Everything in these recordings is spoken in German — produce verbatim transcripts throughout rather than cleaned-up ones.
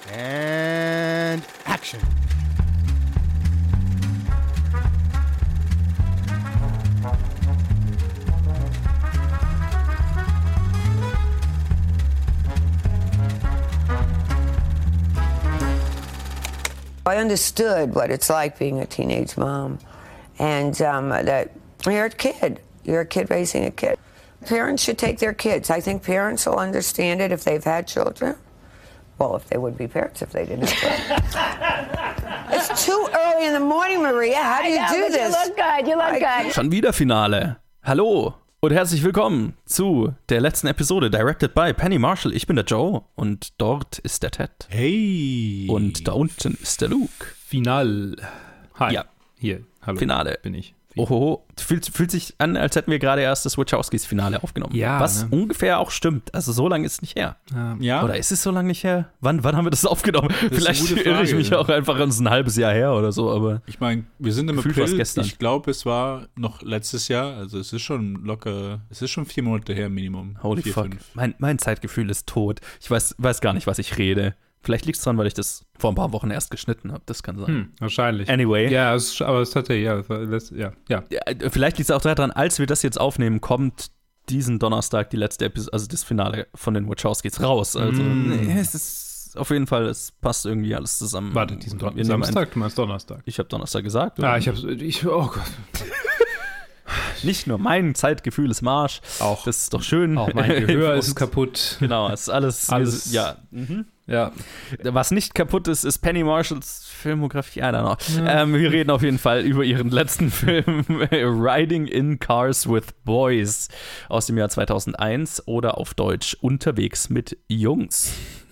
And action. I understood what it's like being a teenage mom, and um, that you're a kid. You're a kid raising a kid. Parents should take their kids. I think parents will understand it if they've had children. Well, if they would be parents if they didn't have children. It's too early in the morning, Maria. How do you know, do this? You look good. You look good. Schon wieder Finale. Hallo und herzlich willkommen zu der letzten Episode, directed by Penny Marshall. Ich bin der Joe und dort ist der Ted. Hey. Und da unten ist der Luke. Final. Hi. Ja. Hier, hallo. Finale. Bin ich. Ohoho. Fühlt, fühlt sich an, als hätten wir gerade erst das Wachowskis-Finale aufgenommen. Ja, Was ne? ungefähr auch stimmt. Also so lange ist es nicht her. Ähm, ja. Oder ist es so lange nicht her? Wann, wann haben wir das aufgenommen? Das Vielleicht ist eine gute irre ich Frage, mich ja. auch einfach ins ein halbes Jahr her oder so. Aber Ich meine, wir sind im Gefühlt war's April. gestern. Ich glaube, es war noch letztes Jahr. Also es ist schon locker, es ist schon vier Monate her Minimum. holy vier, fuck. Fünf. Mein, mein Zeitgefühl ist tot. Ich weiß, weiß gar nicht, was ich rede. Vielleicht liegt es daran, weil ich das vor ein paar Wochen erst geschnitten habe. Das kann sein. Hm, wahrscheinlich. Anyway. Ja, es, aber es hatte, ja, es war letzt- ja, ja. Ja, vielleicht liegt es auch daran, als wir das jetzt aufnehmen, kommt diesen Donnerstag die letzte Episode, also das Finale von den Wachowskis raus. Also Mm. nee, es ist auf jeden Fall, es passt irgendwie alles zusammen. Warte, diesen Don- Wir nehmen Samstag, du meinst Donnerstag. Ein, ich habe Donnerstag gesagt. Ah, oder? ich hab's, ich, oh Gott. Nicht nur mein Zeitgefühl ist Marsch. Auch. Das ist doch schön. Auch mein Gehör Und- ist kaputt. Genau, es ist alles. Alles. Ja. Mhm. Ja. Was nicht kaputt ist, ist Penny Marshalls Filmografie. I don't know. Ähm, wir reden auf jeden Fall über ihren letzten Film Riding in Cars with Boys aus dem Jahr zweitausendeins oder auf Deutsch Unterwegs mit Jungs.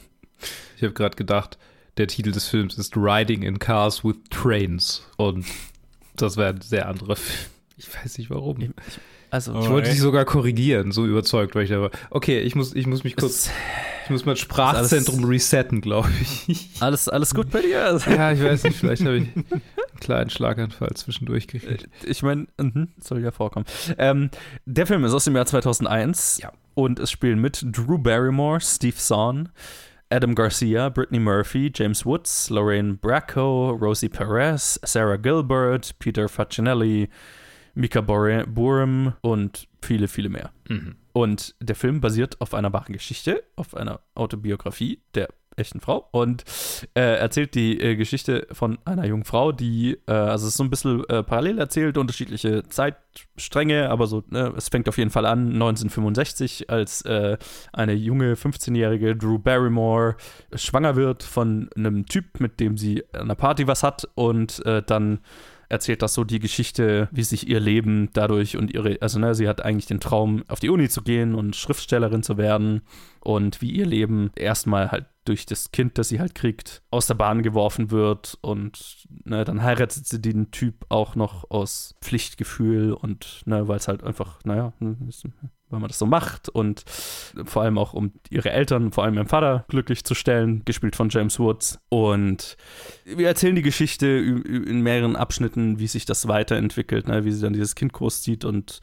Ich habe gerade gedacht, der Titel des Films ist Riding in Cars with Trains. Und das wäre ein sehr anderer Film. Ich weiß nicht warum. Ich, also, Ich wollte dich sogar korrigieren, so überzeugt war ich da war. Okay, ich muss, ich muss mich kurz, ich muss mein Sprachzentrum resetten, glaube ich. alles, alles gut bei dir? Also, Ja, ich weiß nicht, vielleicht habe ich einen kleinen Schlaganfall zwischendurch gekriegt. ich meine, mhm, soll ja vorkommen. Ähm, der Film ist aus dem Jahr zweitausendeins Ja. und es spielen mit Drew Barrymore, Steve Zahn, Adam Garcia, Brittany Murphy, James Woods, Lorraine Bracco, Rosie Perez, Sarah Gilbert, Peter Facinelli, Mika Bor- Burham und viele, viele mehr. Mhm. Und der Film basiert auf einer wahren Geschichte, auf einer Autobiografie der echten Frau und äh, erzählt die äh, Geschichte von einer jungen Frau, die, äh, also es ist so ein bisschen äh, parallel erzählt, unterschiedliche Zeitstränge, aber so, ne, es fängt auf jeden Fall an neunzehnhundertfünfundsechzig, als äh, eine junge fünfzehnjährige Drew Barrymore schwanger wird von einem Typ, mit dem sie an einer Party was hat und äh, dann erzählt das so die Geschichte, wie sich ihr Leben dadurch und ihre, also ne, sie hat eigentlich den Traum, auf die Uni zu gehen und Schriftstellerin zu werden und wie ihr Leben erstmal halt durch das Kind, das sie halt kriegt, aus der Bahn geworfen wird und ne, dann heiratet sie den Typ auch noch aus Pflichtgefühl und ne, weil es halt einfach, naja, weil man das so macht und vor allem auch um ihre Eltern, vor allem ihren Vater glücklich zu stellen, gespielt von James Woods. Und wir erzählen die Geschichte ü- ü- in mehreren Abschnitten, wie sich das weiterentwickelt, ne, wie sie dann dieses Kind großzieht und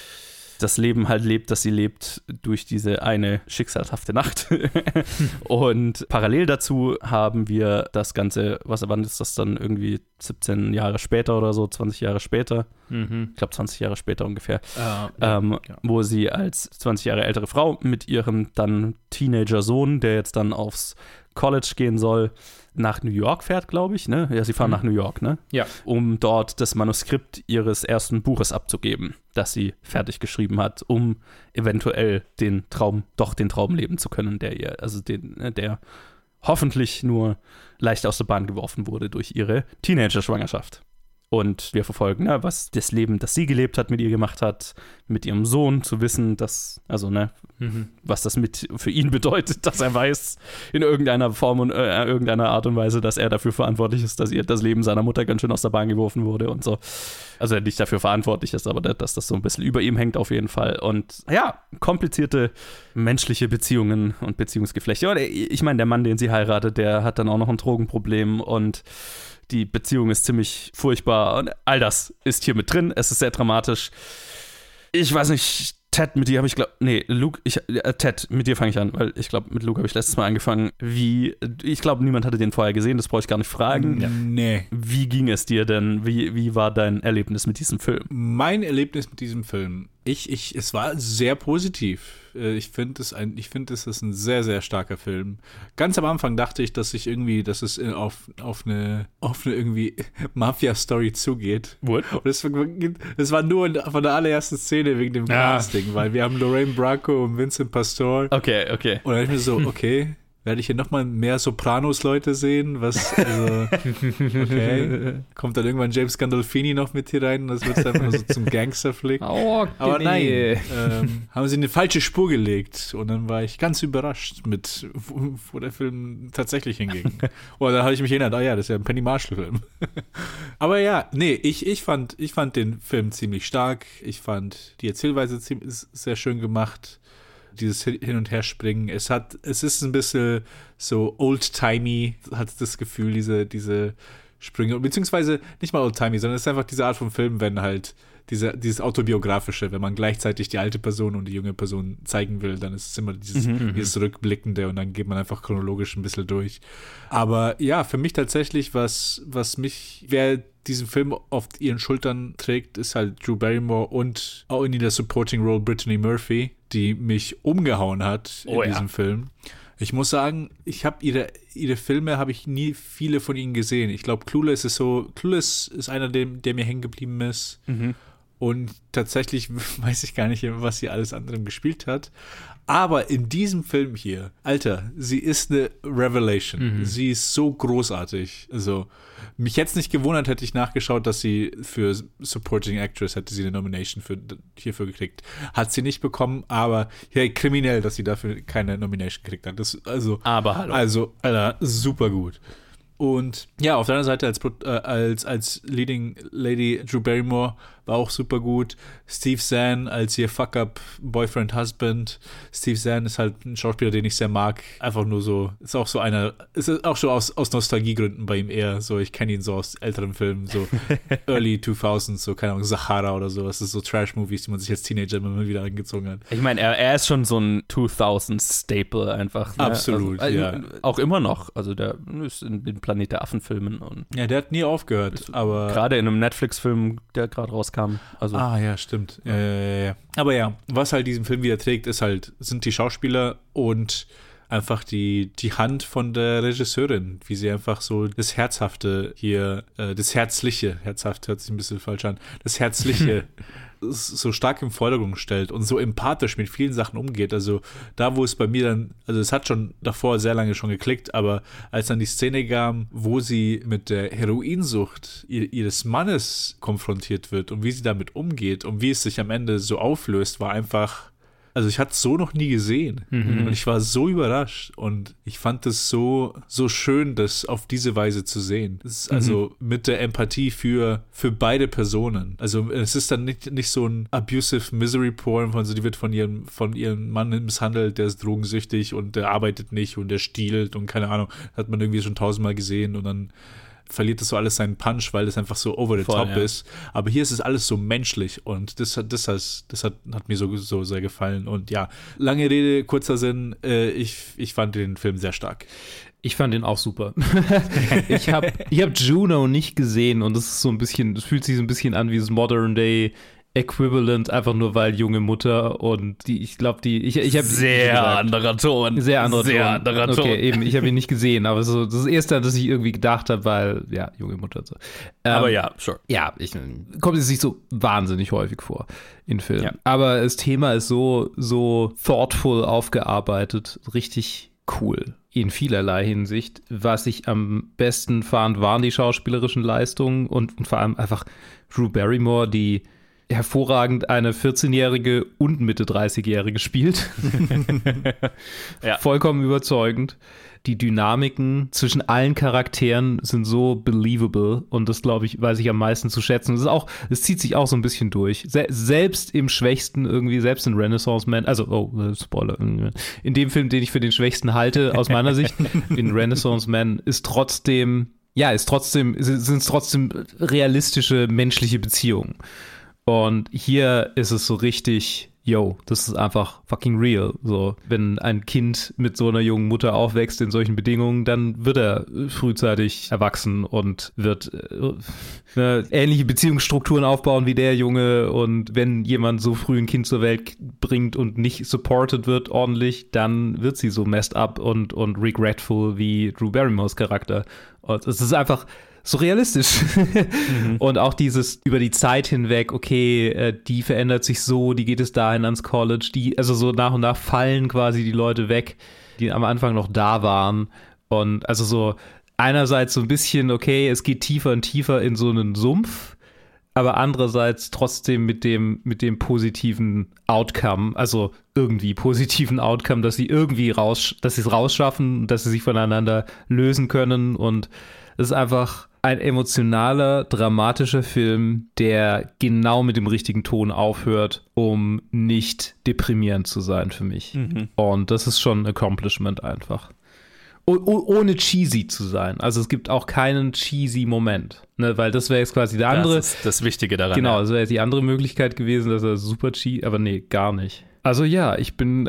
das Leben halt lebt, das sie lebt durch diese eine schicksalhafte Nacht. Und parallel dazu haben wir das Ganze, was wann ist das dann irgendwie siebzehn Jahre später oder so, zwanzig Jahre später, Mhm. ich glaube zwanzig Jahre später ungefähr, Ah, ähm, ja. wo sie als zwanzig Jahre ältere Frau mit ihrem dann Teenager-Sohn, der jetzt dann aufs College gehen soll, nach New York fährt, glaube ich, ne? Ja, sie fahren Mhm. nach New York, ne? Ja. Um dort das Manuskript ihres ersten Buches abzugeben, das sie fertig geschrieben hat, um eventuell den Traum, doch den Traum leben zu können, der ihr, also den, der hoffentlich nur leicht aus der Bahn geworfen wurde durch ihre Teenager-Schwangerschaft. Und wir verfolgen, ne, was das Leben, das sie gelebt hat, mit ihr gemacht hat, mit ihrem Sohn zu wissen, dass, also, ne, Mhm. was das mit für ihn bedeutet, dass er weiß, in irgendeiner Form und äh, irgendeiner Art und Weise, dass er dafür verantwortlich ist, dass ihr das Leben seiner Mutter ganz schön aus der Bahn geworfen wurde und so. Also er nicht dafür verantwortlich ist, aber dass das so ein bisschen über ihm hängt auf jeden Fall. Und ja, komplizierte menschliche Beziehungen und Beziehungsgeflechte. Und ich meine, der Mann, den sie heiratet, der hat dann auch noch ein Drogenproblem und die Beziehung ist ziemlich furchtbar und all das ist hier mit drin. Es ist sehr dramatisch. Ich weiß nicht, Ted, mit dir habe ich, glaube nee, Luke, ich, äh, Ted, mit dir fange ich an, weil ich glaube, mit Luke habe ich letztes Mal angefangen. Wie, ich glaube, niemand hatte den vorher gesehen, das brauche ich gar nicht fragen. Ja. Nee. Wie ging es dir denn? Wie, wie war dein Erlebnis mit diesem Film? Mein Erlebnis mit diesem Film, ich, ich, es war sehr positiv. Ich finde es ein, ich finde es ist ein sehr, sehr starker Film. Ganz am Anfang dachte ich, dass ich irgendwie, dass es auf, auf eine, auf eine irgendwie Mafia-Story zugeht. What? Und es, es war nur von der allerersten Szene wegen dem Ja. Casting, weil wir haben Lorraine Bracco und Vincent Pastore. Okay, okay. Und dann dachte ich mir so, okay, werde ich hier nochmal mehr Sopranos-Leute sehen? Was, also, okay. Kommt dann irgendwann James Gandolfini noch mit hier rein und das wird einfach nur so zum Gangster-Flick. Oh, Aber nee. nein, ähm, haben sie eine falsche Spur gelegt und dann war ich ganz überrascht mit, wo, wo der Film tatsächlich hinging. Und dann habe ich mich erinnert, oh ja, das ist ja ein Penny Marshall-Film. Aber ja, nee, ich, ich, fand, ich fand den Film ziemlich stark. Ich fand die Erzählweise ziemlich, sehr schön gemacht. Dieses Hin- und Herspringen. Es hat, es ist ein bisschen so old-timey, hat das Gefühl, diese, diese Sprünge, beziehungsweise nicht mal old-timey, sondern es ist einfach diese Art von Film, wenn halt diese, dieses Autobiografische, wenn man gleichzeitig die alte Person und die junge Person zeigen will, dann ist es immer dieses, Mhm, dieses Rückblickende und dann geht man einfach chronologisch ein bisschen durch. Aber ja, für mich tatsächlich, was, was mich, wer diesen Film auf ihren Schultern trägt, ist halt Drew Barrymore und auch in der Supporting Role Brittany Murphy, die mich umgehauen hat in Oh ja. diesem Film. Ich muss sagen, ich habe ihre, ihre Filme, habe ich nie viele von ihnen gesehen. Ich glaube, Clueless ist so, Clueless ist einer, der, der mir hängen geblieben ist. Mhm. Und tatsächlich weiß ich gar nicht, was sie alles anderem gespielt hat. Aber in diesem Film hier, Alter, sie ist eine Revelation. Mhm. Sie ist so großartig. Also, mich jetzt nicht gewundert, hätte ich nachgeschaut, dass sie für Supporting Actress hätte sie eine Nomination für, hierfür gekriegt. Hat sie nicht bekommen, aber hey, kriminell, dass sie dafür keine Nomination gekriegt hat. Das, also, Aber hallo. also, Alter, super gut. Und ja, auf der anderen Seite als, äh, als, als Leading Lady Drew Barrymore war auch super gut. Steve Zahn als ihr Fuck-Up Boyfriend Husband. Steve Zahn ist halt ein Schauspieler, den ich sehr mag. Einfach nur so, ist auch so einer, ist auch schon aus, aus Nostalgiegründen bei ihm eher so, ich kenne ihn so aus älteren Filmen, so Early zweitausends, so keine Ahnung, Sahara oder so. Das ist so Trash-Movies, die man sich als Teenager immer mal wieder angezogen hat. Ich meine, er, er ist schon so ein zweitausend-Staple einfach. Ne? Absolut, also, ja. äh, Auch immer noch. Also der ist in den Planet der Affen-Filmen und Ja, der hat nie aufgehört, aber gerade in einem Netflix-Film, der gerade rauskam. Also Ah, ja, stimmt. Ja, ja, ja, ja. Aber ja, was halt diesen Film wieder trägt, ist halt, sind die Schauspieler und einfach die, die Hand von der Regisseurin, wie sie einfach so das Herzhafte hier, äh, das Herzliche, herzhaft hört sich ein bisschen falsch an, das Herzliche so stark im Vordergrund stellt und so empathisch mit vielen Sachen umgeht. Also da, wo es bei mir dann, also es hat schon davor sehr lange schon geklickt, aber als dann die Szene kam, wo sie mit der Heroinsucht ihres Mannes konfrontiert wird und wie sie damit umgeht und wie es sich am Ende so auflöst, war einfach, also ich hatte es so noch nie gesehen Mhm. und ich war so überrascht und ich fand es so, so schön, das auf diese Weise zu sehen. Das ist also mit der Empathie für, für beide Personen. Also es ist dann nicht, nicht so ein abusive Misery Porn, von so, die wird von ihrem, von ihrem Mann misshandelt, der ist drogensüchtig und der arbeitet nicht und der stiehlt und keine Ahnung, hat man irgendwie schon tausendmal gesehen und dann verliert das so alles seinen Punch, weil das einfach so over the Voll, top ja. ist. Aber hier ist es alles so menschlich und das hat, das hat, das hat, hat mir so, so sehr gefallen. Und ja, lange Rede, kurzer Sinn, äh, ich, ich fand den Film sehr stark. Ich fand den auch super. ich habe ich hab Juno nicht gesehen und das ist so ein bisschen, das fühlt sich so ein bisschen an wie das Modern Day Equivalent, einfach nur weil junge Mutter und die, ich glaube, die, ich, ich habe sehr anderer Ton. Sehr anderer sehr Ton. anderer Ton. Okay, eben, ich habe ihn nicht gesehen, aber so, das ist das Erste, das ich irgendwie gedacht habe, weil, ja, junge Mutter und so. Ähm, Aber ja, sure. Ja, ich, kommt es nicht so wahnsinnig häufig vor in Filmen. Ja. Aber das Thema ist so, so thoughtful aufgearbeitet, richtig cool. In vielerlei Hinsicht. Was ich am besten fand, waren die schauspielerischen Leistungen und, und vor allem einfach Drew Barrymore, die hervorragend eine vierzehnjährige und Mitte dreißigjährige spielt. Ja. Vollkommen überzeugend. Die Dynamiken zwischen allen Charakteren sind so believable und das, glaube ich, weiß ich am meisten zu schätzen. Es ist auch, es zieht sich auch so ein bisschen durch. Se- selbst im Schwächsten irgendwie, selbst in Renaissance Man, also, oh, äh, Spoiler, in dem Film, den ich für den Schwächsten halte, aus meiner Sicht, in Renaissance Man, ist trotzdem, ja, ist trotzdem, sind es trotzdem realistische menschliche Beziehungen. Und hier ist es so richtig, yo, das ist einfach fucking real. So, wenn ein Kind mit so einer jungen Mutter aufwächst in solchen Bedingungen, dann wird er frühzeitig erwachsen und wird äh, ähnliche Beziehungsstrukturen aufbauen wie der Junge. Und wenn jemand so früh ein Kind zur Welt bringt und nicht supported wird ordentlich, dann wird sie so messed up und, und regretful wie Drew Barrymores Charakter. Und es ist einfach so realistisch. Mhm. Und auch dieses über die Zeit hinweg, okay, äh, die verändert sich so, die geht es dahin ans College, die, also so nach und nach fallen quasi die Leute weg, die am Anfang noch da waren. Und also so einerseits so ein bisschen, okay, es geht tiefer und tiefer in so einen Sumpf, aber andererseits trotzdem mit dem, mit dem positiven Outcome, also irgendwie positiven Outcome, dass sie irgendwie raus, dass sie es rausschaffen, dass sie sich voneinander lösen können. Und es ist einfach ein emotionaler, dramatischer Film, der genau mit dem richtigen Ton aufhört, um nicht deprimierend zu sein für mich. Mhm. Und das ist schon ein Accomplishment einfach. Oh, oh, ohne cheesy zu sein. Also es gibt auch keinen cheesy Moment. Ne, weil das wäre jetzt quasi der andere. Das ist das Wichtige daran. Genau, ja. das wäre jetzt die andere Möglichkeit gewesen, dass er super cheesy, aber nee, gar nicht. Also ja, ich bin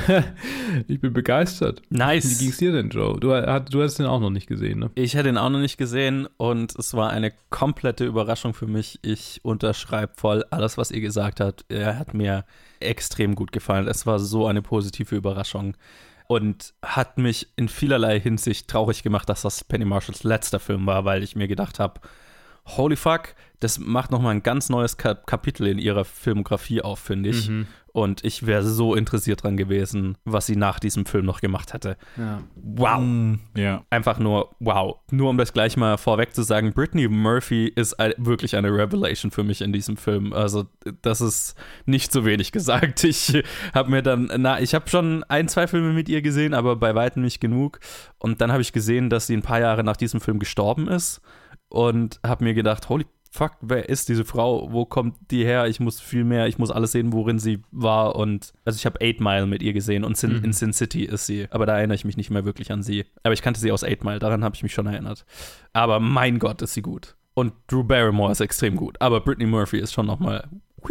ich bin begeistert. Nice. Wie ging's dir denn, Joe? Du, du hast den auch noch nicht gesehen, ne? Ich hätte ihn auch noch nicht gesehen und es war eine komplette Überraschung für mich. Ich unterschreibe voll alles, was ihr gesagt habt. Er hat mir extrem gut gefallen. Es war so eine positive Überraschung und hat mich in vielerlei Hinsicht traurig gemacht, dass das Penny Marshalls letzter Film war, weil ich mir gedacht habe, holy fuck, das macht nochmal ein ganz neues Kap- Kapitel in ihrer Filmografie auf, finde ich. Mhm. Und ich wäre so interessiert dran gewesen, was sie nach diesem Film noch gemacht hätte. Ja. Wow. Mm, ja. Einfach nur wow. Nur um das gleich mal vorweg zu sagen, Brittany Murphy ist ein, wirklich eine Revelation für mich in diesem Film. Also das ist nicht so wenig gesagt. Ich habe mir dann, na, ich habe schon ein, zwei Filme mit ihr gesehen, aber bei weitem nicht genug. Und dann habe ich gesehen, dass sie ein paar Jahre nach diesem Film gestorben ist. Und habe mir gedacht, holy fuck, wer ist diese Frau? Wo kommt die her? Ich muss viel mehr, ich muss alles sehen, worin sie war. Und also ich habe Eight Mile mit ihr gesehen und Sin, mhm. in Sin City ist sie. Aber da erinnere ich mich nicht mehr wirklich an sie. Aber ich kannte sie aus Eight Mile, daran habe ich mich schon erinnert. Aber mein Gott, ist sie gut. Und Drew Barrymore ist extrem gut. Aber Brittany Murphy ist schon nochmal,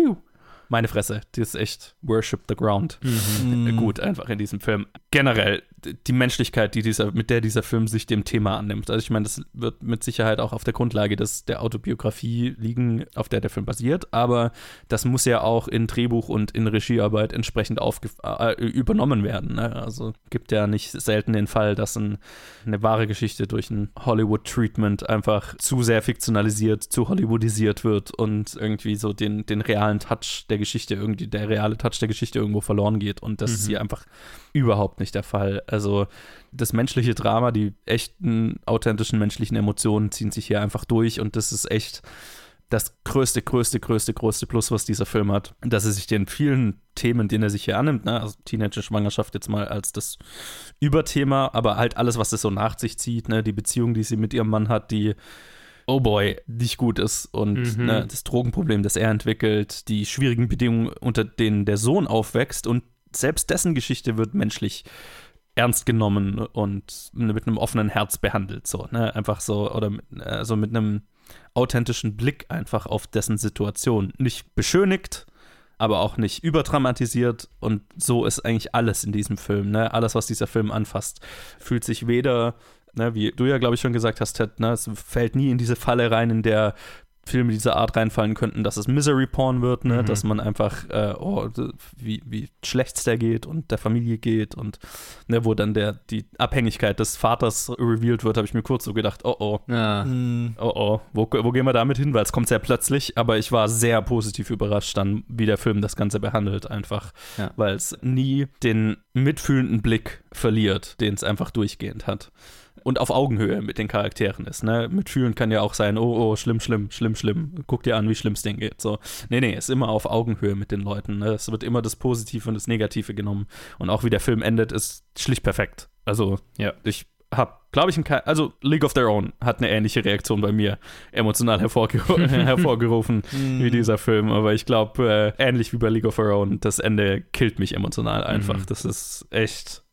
meine Fresse, die ist echt Worship the Ground. Mhm. Gut, einfach in diesem Film. Generell, die Menschlichkeit, die dieser, mit der dieser Film sich dem Thema annimmt. Also ich meine, das wird mit Sicherheit auch auf der Grundlage des, der Autobiografie liegen, auf der der Film basiert, aber das muss ja auch in Drehbuch und in Regiearbeit entsprechend aufge- äh, übernommen werden. Ne? Also gibt ja nicht selten den Fall, dass ein, eine wahre Geschichte durch ein Hollywood-Treatment einfach zu sehr fiktionalisiert, zu hollywoodisiert wird und irgendwie so den, den realen Touch der Geschichte, irgendwie der reale Touch der Geschichte irgendwo verloren geht und das mhm. ist hier einfach überhaupt nicht der Fall. Also das menschliche Drama, die echten, authentischen menschlichen Emotionen ziehen sich hier einfach durch und das ist echt das größte, größte, größte, größte Plus, was dieser Film hat, dass er sich den vielen Themen, denen er sich hier annimmt, ne, also Teenager-Schwangerschaft jetzt mal als das Überthema, aber halt alles, was es so nach sich zieht, ne, die Beziehung, die sie mit ihrem Mann hat, die oh boy, nicht gut ist und mhm. ne, das Drogenproblem, das er entwickelt, die schwierigen Bedingungen, unter denen der Sohn aufwächst und selbst dessen Geschichte wird menschlich ernst genommen und mit einem offenen Herz behandelt, so, ne, einfach so, oder mit, also mit einem authentischen Blick einfach auf dessen Situation. Nicht beschönigt, aber auch nicht überdramatisiert und so ist eigentlich alles in diesem Film, ne, alles, was dieser Film anfasst, fühlt sich weder, ne, wie du ja, glaube ich, schon gesagt hast, Ted, ne, es fällt nie in diese Falle rein, in der Filme dieser Art reinfallen könnten, dass es Misery-Porn wird, ne? Mhm. Dass man einfach, äh, oh, wie, wie schlecht es der geht und der Familie geht und ne, wo dann der, die Abhängigkeit des Vaters revealed wird, habe ich mir kurz so gedacht, oh oh, ja. oh oh, wo, wo gehen wir damit hin, weil es kommt sehr plötzlich, aber ich war sehr positiv überrascht dann, wie der Film das Ganze behandelt, einfach, ja. weil es nie den mitfühlenden Blick verliert, den es einfach durchgehend hat. Und auf Augenhöhe mit den Charakteren ist, ne? Mitfühlen kann ja auch sein, oh, oh, schlimm, schlimm, schlimm, schlimm. Guck dir an, wie schlimm es denen geht. So. Nee, nee, ist immer auf Augenhöhe mit den Leuten. Ne? Es wird immer das Positive und das Negative genommen. Und auch wie der Film endet, ist schlicht perfekt. Also, ja, ich hab, glaube ich, ein Ke- also League of Their Own hat eine ähnliche Reaktion bei mir emotional hervorgeru- hervorgerufen wie dieser Film. Aber ich glaube, äh, ähnlich wie bei League of Their Own, das Ende killt mich emotional einfach. Mhm. Das ist echt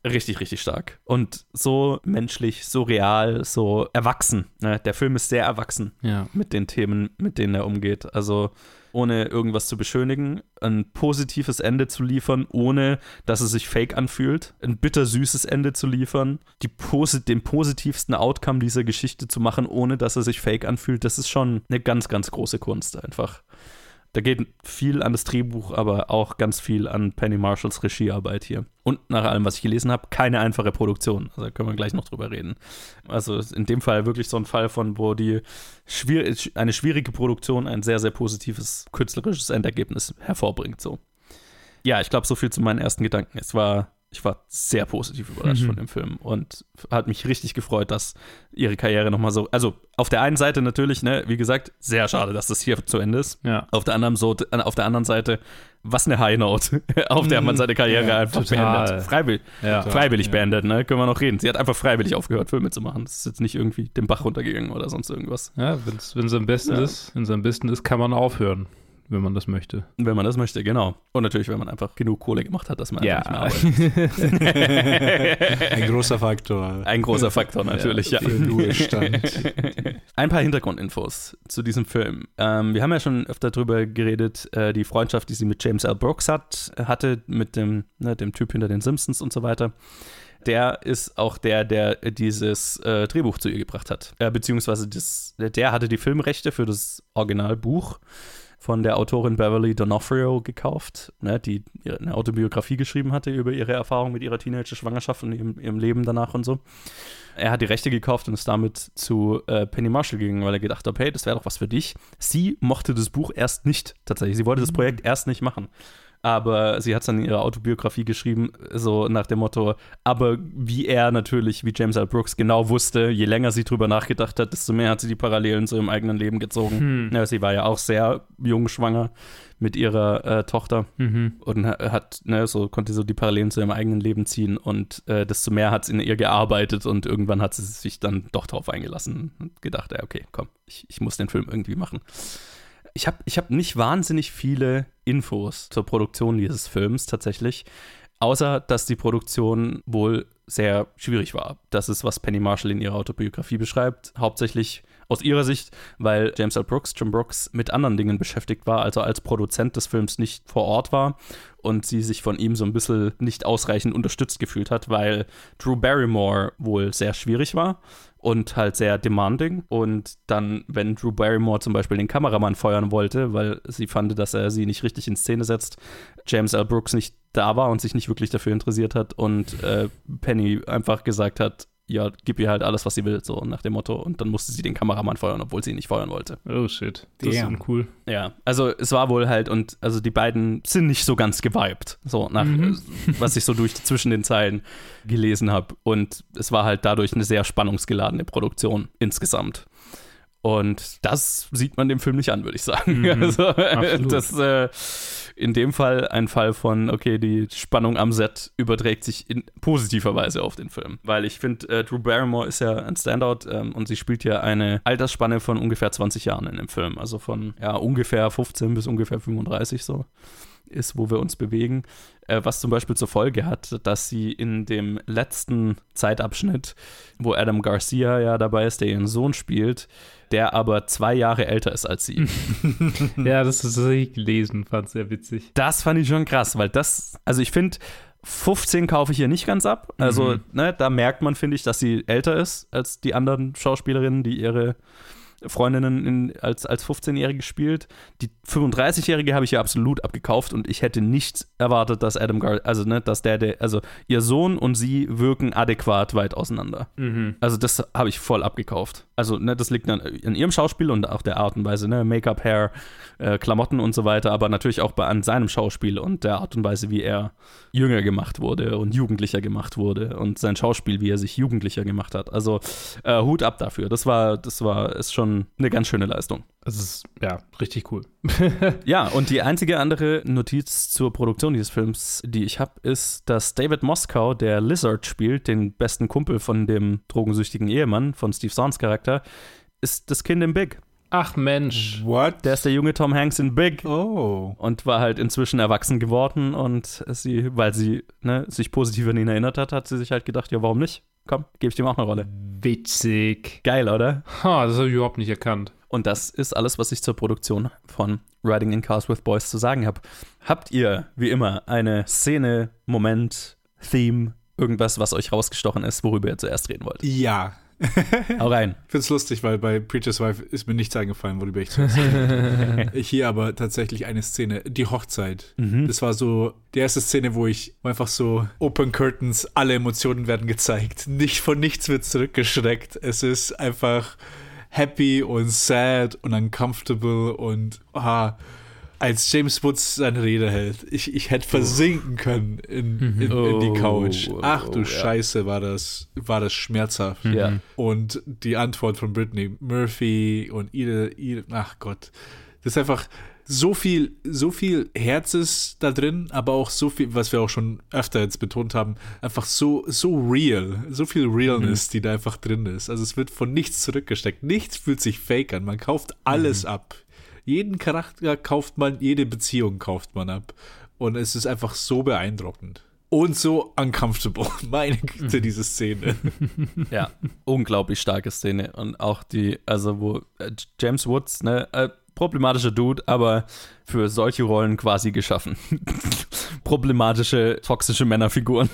richtig, richtig stark. Und so menschlich, so real, so erwachsen. Ne? Der Film ist sehr erwachsen Ja. mit den Themen, mit denen er umgeht. Also ohne irgendwas zu beschönigen, ein positives Ende zu liefern, ohne dass es sich fake anfühlt, ein bittersüßes Ende zu liefern, die Posi- den positivsten Outcome dieser Geschichte zu machen, ohne dass er sich fake anfühlt, das ist schon eine ganz, ganz große Kunst einfach. Da geht viel an das Drehbuch, aber auch ganz viel an Penny Marshalls Regiearbeit hier. Und nach allem, was ich gelesen habe, keine einfache Produktion. Also da können wir gleich noch drüber reden. Also in dem Fall wirklich so ein Fall von, wo die schwier- eine schwierige Produktion ein sehr, sehr positives künstlerisches Endergebnis hervorbringt. So. Ja, ich glaube, so viel zu meinen ersten Gedanken. Es war Ich war sehr positiv überrascht mhm. von dem Film und hat mich richtig gefreut, dass ihre Karriere nochmal so, also auf der einen Seite natürlich, ne, wie gesagt, sehr schade, dass das hier zu Ende ist. Ja. Auf der anderen so, auf der anderen Seite, was eine High Note, auf der man seine Karriere ja, einfach total. beendet. Freiwillig, ja. freiwillig ja. beendet, ne, können wir noch reden. Sie hat einfach freiwillig aufgehört, Filme zu machen. Das ist jetzt nicht irgendwie den Bach runtergegangen oder sonst irgendwas. Ja, wenn es am besten ja. ist, wenn es am besten ist, kann man aufhören. Wenn man das möchte. Wenn man das möchte, genau. Und natürlich, wenn man einfach genug Kohle gemacht hat, dass man ja. einfach nicht mehr arbeitet. Ein großer Faktor. Ein großer Faktor, natürlich, ja. Für den Ruhestand. Ein paar Hintergrundinfos zu diesem Film. Ähm, wir haben ja schon öfter drüber geredet, äh, die Freundschaft, die sie mit James L. Brooks hat, hatte, mit dem, ne, dem Typ hinter den Simpsons und so weiter. Der ist auch der, der dieses äh, Drehbuch zu ihr gebracht hat. Äh, beziehungsweise das, der hatte die Filmrechte für das Originalbuch von der Autorin Beverly D'Onofrio gekauft, ne, die eine Autobiografie geschrieben hatte über ihre Erfahrung mit ihrer Teenager-Schwangerschaft und ihrem, ihrem Leben danach und so. Er hat die Rechte gekauft und ist damit zu äh, Penny Marshall gegangen, weil er gedacht hat, hey, das wäre doch was für dich. Sie mochte das Buch erst nicht, tatsächlich. Sie wollte das Projekt erst nicht machen. Aber sie hat es dann in ihrer Autobiografie geschrieben, so nach dem Motto, aber wie er natürlich, wie James L. Brooks genau wusste, je länger sie drüber nachgedacht hat, desto mehr hat sie die Parallelen zu ihrem eigenen Leben gezogen. Hm. Ja, sie war ja auch sehr jung schwanger mit ihrer äh, Tochter mhm. und hat, ne, so konnte so die Parallelen zu ihrem eigenen Leben ziehen und äh, desto mehr hat es in ihr gearbeitet und irgendwann hat sie sich dann doch drauf eingelassen und gedacht, ja, okay, komm, ich, ich muss den Film irgendwie machen. Ich habe ich hab nicht wahnsinnig viele Infos zur Produktion dieses Films tatsächlich, außer dass die Produktion wohl sehr schwierig war. Das ist, was Penny Marshall in ihrer Autobiografie beschreibt, hauptsächlich aus ihrer Sicht, weil James L. Brooks, Jim Brooks, mit anderen Dingen beschäftigt war, also als Produzent des Films nicht vor Ort war und sie sich von ihm so ein bisschen nicht ausreichend unterstützt gefühlt hat, weil Drew Barrymore wohl sehr schwierig war und halt sehr demanding. Und dann, wenn Drew Barrymore zum Beispiel den Kameramann feuern wollte, weil sie fand, dass er sie nicht richtig in Szene setzt, James L. Brooks nicht da war und sich nicht wirklich dafür interessiert hat und äh, Penny einfach gesagt hat, ja, gib ihr halt alles, was sie will, so nach dem Motto. Und dann musste sie den Kameramann feuern, obwohl sie ihn nicht feuern wollte. Oh, shit. Das Damn. ist uncool. Ja, also es war wohl halt, und also die beiden sind nicht so ganz geweibt, so nach, mhm. was ich so durch zwischen den Zeilen gelesen habe. Und es war halt dadurch eine sehr spannungsgeladene Produktion insgesamt. Und das sieht man dem Film nicht an, würde ich sagen. Mhm. Also das äh, in dem Fall ein Fall von, okay, die Spannung am Set überträgt sich in positiver Weise auf den Film. Weil ich finde, äh, Drew Barrymore ist ja ein Standout ähm, und sie spielt ja eine Altersspanne von ungefähr zwanzig Jahren in dem Film. Also von ja ungefähr fünfzehn bis ungefähr fünfunddreißig so ist, wo wir uns bewegen. Äh, was zum Beispiel zur Folge hat, dass sie in dem letzten Zeitabschnitt, wo Adam Garcia ja dabei ist, der ihren Sohn spielt, der aber zwei Jahre älter ist als sie. Ja, das ist das ich gelesen, fand sehr witzig. Das fand ich schon krass, weil das, also ich finde, fünfzehn kaufe ich hier nicht ganz ab. Also, mhm. ne, da merkt man, finde ich, dass sie älter ist als die anderen Schauspielerinnen, die ihre Freundinnen in, als, als fünfzehnjährige spielt. Die fünfunddreißigjährige habe ich ja absolut abgekauft und ich hätte nicht erwartet, dass Adam Gar, also ne, dass der, der, also ihr Sohn und sie wirken adäquat weit auseinander. Mhm. Also das habe ich voll abgekauft. Also ne, das liegt an, an ihrem Schauspiel und auch der Art und Weise, ne, Make-up, Hair, äh, Klamotten und so weiter, aber natürlich auch bei, an seinem Schauspiel und der Art und Weise, wie er jünger gemacht wurde und jugendlicher gemacht wurde und sein Schauspiel, wie er sich jugendlicher gemacht hat. Also äh, Hut ab dafür. Das war, das war, ist schon eine ganz schöne Leistung. Das ist, ja, richtig cool. Ja, und die einzige andere Notiz zur Produktion dieses Films, die ich habe, ist, dass David Moscow, der Lizard spielt, den besten Kumpel von dem drogensüchtigen Ehemann von Steve Zahns Charakter, ist das Kind im Big. Ach Mensch. What? Der ist der junge Tom Hanks in Big. Oh. Und war halt inzwischen erwachsen geworden und sie, weil sie ne, sich positiv an ihn erinnert hat, hat sie sich halt gedacht, ja, warum nicht? Komm, gebe ich dem auch eine Rolle. Witzig. Geil, oder? Ha, das habe ich überhaupt nicht erkannt. Und das ist alles, was ich zur Produktion von Riding in Cars with Boys zu sagen habe. Habt ihr, wie immer, eine Szene, Moment, Theme, irgendwas, was euch rausgestochen ist, worüber ihr zuerst reden wollt? Ja. Hau rein. Ich find's lustig, weil bei Preacher's Wife ist mir nichts eingefallen, worüber ich zuerst rede. Hier aber tatsächlich eine Szene, die Hochzeit. Mhm. Das war so die erste Szene, wo ich einfach so Open Curtains, alle Emotionen werden gezeigt. Nicht von nichts wird zurückgeschreckt. Es ist einfach happy und sad und uncomfortable und ah, als James Woods seine Rede hält, ich, ich hätte versinken können in, in, in die Couch. Ach du oh, Scheiße, war das, war das schmerzhaft. Ja. Und die Antwort von Brittany Murphy und ihre, ihre, ach Gott, das ist einfach so viel, so viel Herzes da drin, aber auch so viel, was wir auch schon öfter jetzt betont haben, einfach so, so real, so viel Realness, mhm. die da einfach drin ist. Also es wird von nichts zurückgesteckt. Nichts fühlt sich fake an. Man kauft alles mhm. ab. Jeden Charakter kauft man, jede Beziehung kauft man ab. Und es ist einfach so beeindruckend. Und so uncomfortable. Meine Güte, diese Szene. Ja, unglaublich starke Szene. Und auch die, also wo äh, James Woods, ne, äh, problematischer Dude, aber für solche Rollen quasi geschaffen. Problematische, toxische Männerfiguren.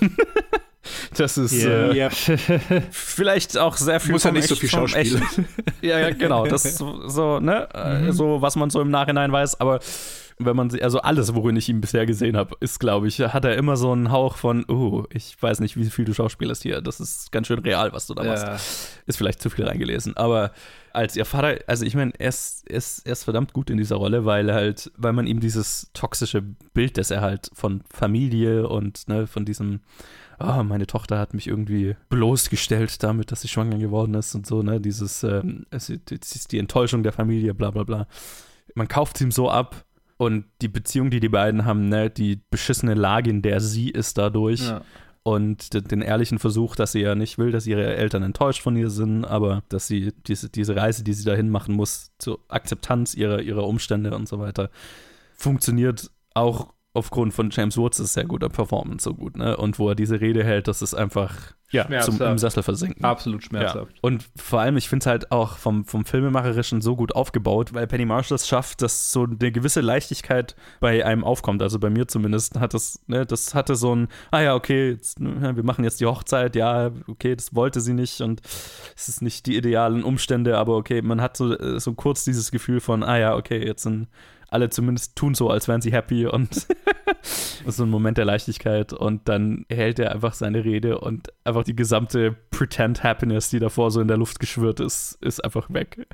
Das ist yeah. äh, yeah. vielleicht auch sehr viel. Muss ja nicht so viel Schauspiel. Ja, ja, genau. Das ist so, so, ne, mhm. so, was man so im Nachhinein weiß, aber wenn man, also alles, worin ich ihn bisher gesehen habe, ist, glaube ich, hat er immer so einen Hauch von, oh, ich weiß nicht, wie viel du schauspielst hier. Das ist ganz schön real, was du da machst. Ja. Ist vielleicht zu viel reingelesen, aber als ihr Vater, also ich meine, er ist, er, ist, er ist verdammt gut in dieser Rolle, weil halt, weil man ihm dieses toxische Bild, das er halt von Familie und ne, von diesem oh, meine Tochter hat mich irgendwie bloßgestellt damit, dass sie schwanger geworden ist und so, ne, dieses, ähm, es ist die Enttäuschung der Familie, bla bla bla. Man kauft es ihm so ab und die Beziehung, die die beiden haben, ne, die beschissene Lage, in der sie ist dadurch ja. und den, den ehrlichen Versuch, dass sie ja nicht will, dass ihre Eltern enttäuscht von ihr sind, aber dass sie diese, diese Reise, die sie dahin machen muss, zur Akzeptanz ihrer, ihrer Umstände und so weiter, funktioniert auch aufgrund von James Woods ist sehr guter Performance so gut, ne? Und wo er diese Rede hält, das ist einfach ja, zum im Sessel versinken. Absolut schmerzhaft. Ja. Und vor allem, ich finde es halt auch vom, vom Filmemacherischen so gut aufgebaut, weil Penny Marshall es schafft, dass so eine gewisse Leichtigkeit bei einem aufkommt. Also bei mir zumindest hat das, ne, das hatte so ein, ah ja, okay, jetzt, wir machen jetzt die Hochzeit, ja, okay, das wollte sie nicht und es ist nicht die idealen Umstände, aber okay, man hat so, so kurz dieses Gefühl von, ah ja, okay, jetzt sind alle zumindest tun so, als wären sie happy und so ein Moment der Leichtigkeit und dann hält er einfach seine Rede und einfach die gesamte Pretend Happiness, die davor so in der Luft geschwirrt ist, ist einfach weg.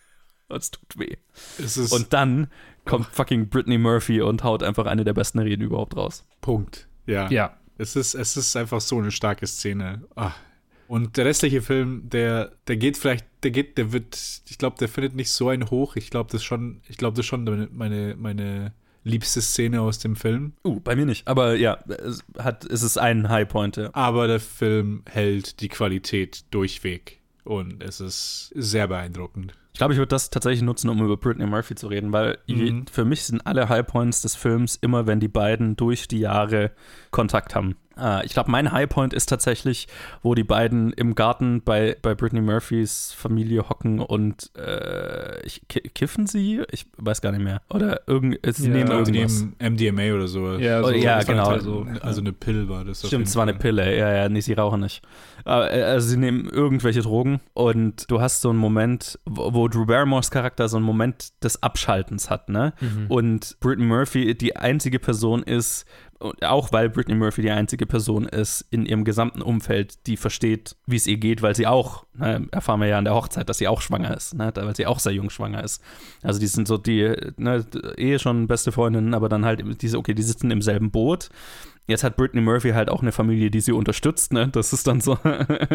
Es tut weh. Es ist und dann kommt fucking Brittany Murphy und haut einfach eine der besten Reden überhaupt raus. Punkt. Ja. Ja. Es ist, es ist einfach so eine starke Szene. Ach. Und der restliche Film, der, der geht vielleicht, der geht, der wird, ich glaube, der findet nicht so einen hoch. Ich glaube, das ist schon, ich glaube, das ist schon meine, meine liebste Szene aus dem Film. Uh, bei mir nicht. Aber ja, es, hat, es ist ein Highpoint, ja. Aber der Film hält die Qualität durchweg. Und es ist sehr beeindruckend. Ich glaube, ich würde das tatsächlich nutzen, um über Brittany Murphy zu reden, weil mhm. je, für mich sind alle Highpoints des Films immer, wenn die beiden durch die Jahre Kontakt haben. Äh, ich glaube, mein Highpoint ist tatsächlich, wo die beiden im Garten bei, bei Brittany Murphys Familie hocken und äh, ich, kiffen sie? Ich weiß gar nicht mehr. Oder irgend, sie ja, nehmen irgendwas. Sie nehmen M D M A oder so. Ja, so, ja genau. Halt so, also eine Pille war das. Stimmt, es war eine Pille. Ja, ja, nee, sie rauchen nicht. Aber, also sie nehmen irgendwelche Drogen und du hast so einen Moment, wo, wo Drew Barrymores Charakter so einen Moment des Abschaltens hat, ne? Mhm. Und Brittany Murphy die einzige Person ist, auch weil Brittany Murphy die einzige Person ist in ihrem gesamten Umfeld, die versteht, wie es ihr geht, weil sie auch, ne, erfahren wir ja an der Hochzeit, dass sie auch schwanger ist, ne, weil sie auch sehr jung schwanger ist. Also die sind so die, ne, eh schon beste Freundinnen, aber dann halt diese, okay, die sitzen im selben Boot. Jetzt hat Brittany Murphy halt auch eine Familie, die sie unterstützt, ne? Das ist dann so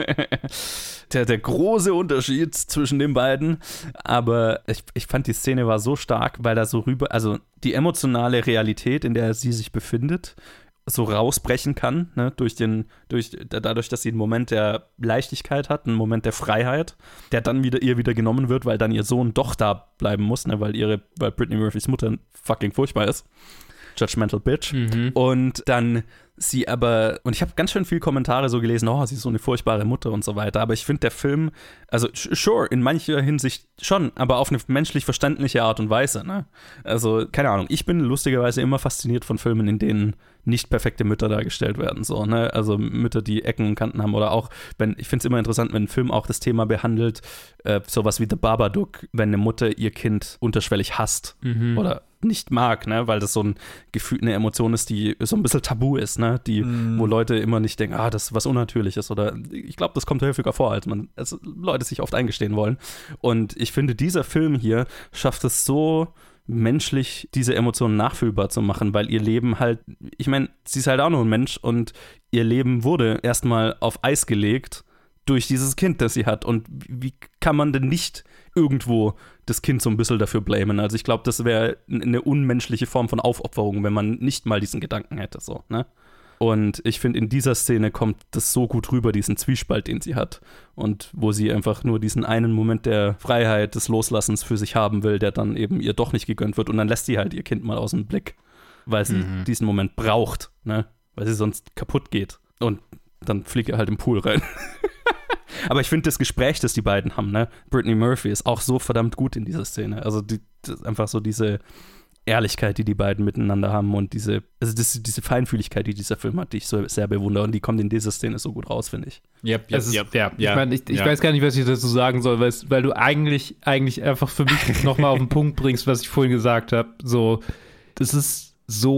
der, der große Unterschied zwischen den beiden. Aber ich, ich fand, die Szene war so stark, weil da so rüber, also die emotionale Realität, in der sie sich befindet, so rausbrechen kann, ne, durch den, durch, dadurch, dass sie einen Moment der Leichtigkeit hat, einen Moment der Freiheit, der dann wieder ihr wieder genommen wird, weil dann ihr Sohn doch da bleiben muss, ne, weil ihre, weil Brittany Murphys Mutter fucking furchtbar ist. Judgmental Bitch. Mhm. Und dann sie aber, und ich habe ganz schön viele Kommentare so gelesen, oh, sie ist so eine furchtbare Mutter und so weiter, aber ich finde der Film, also sure, in mancher Hinsicht schon, aber auf eine menschlich verständliche Art und Weise, ne? Also, keine Ahnung, ich bin lustigerweise immer fasziniert von Filmen, in denen nicht perfekte Mütter dargestellt werden, so, ne? Also Mütter, die Ecken und Kanten haben oder auch, wenn, ich finde es immer interessant, wenn ein Film auch das Thema behandelt, äh, sowas wie The Babadook, wenn eine Mutter ihr Kind unterschwellig hasst mhm. oder nicht mag, ne, weil das so ein Gefühl, eine Emotion ist, die so ein bisschen tabu ist, ne, die, mm. wo Leute immer nicht denken, ah, das ist was Unnatürliches oder ich glaube, das kommt häufiger vor, als man, als Leute sich oft eingestehen wollen. Und ich finde, dieser Film hier schafft es so menschlich, diese Emotionen nachfühlbar zu machen, weil ihr Leben halt, ich meine, sie ist halt auch nur ein Mensch und ihr Leben wurde erstmal auf Eis gelegt durch dieses Kind, das sie hat. Und wie kann man denn nicht irgendwo das Kind so ein bisschen dafür blamen? Also ich glaube, das wäre eine unmenschliche Form von Aufopferung, wenn man nicht mal diesen Gedanken hätte, so, ne? Und ich finde, in dieser Szene kommt das so gut rüber, diesen Zwiespalt, den sie hat. Und wo sie einfach nur diesen einen Moment der Freiheit, des Loslassens für sich haben will, der dann eben ihr doch nicht gegönnt wird. Und dann lässt sie halt ihr Kind mal aus dem Blick, weil sie mhm. diesen Moment braucht, ne? Weil sie sonst kaputt geht. Und dann fliegt er halt im Pool rein. Aber ich finde das Gespräch, das die beiden haben, ne? Brittany Murphy ist auch so verdammt gut in dieser Szene. Also die, einfach so diese Ehrlichkeit, die die beiden miteinander haben und diese, also das, diese Feinfühligkeit, die dieser Film hat, die ich so sehr bewundere und die kommt in dieser Szene so gut raus, finde ich. Yep, yep, ist, yep, ja. Ich, mein, ich, ich ja. weiß gar nicht, was ich dazu sagen soll, weil, weil du eigentlich, eigentlich einfach für mich nochmal auf den Punkt bringst, was ich vorhin gesagt habe. So, das ist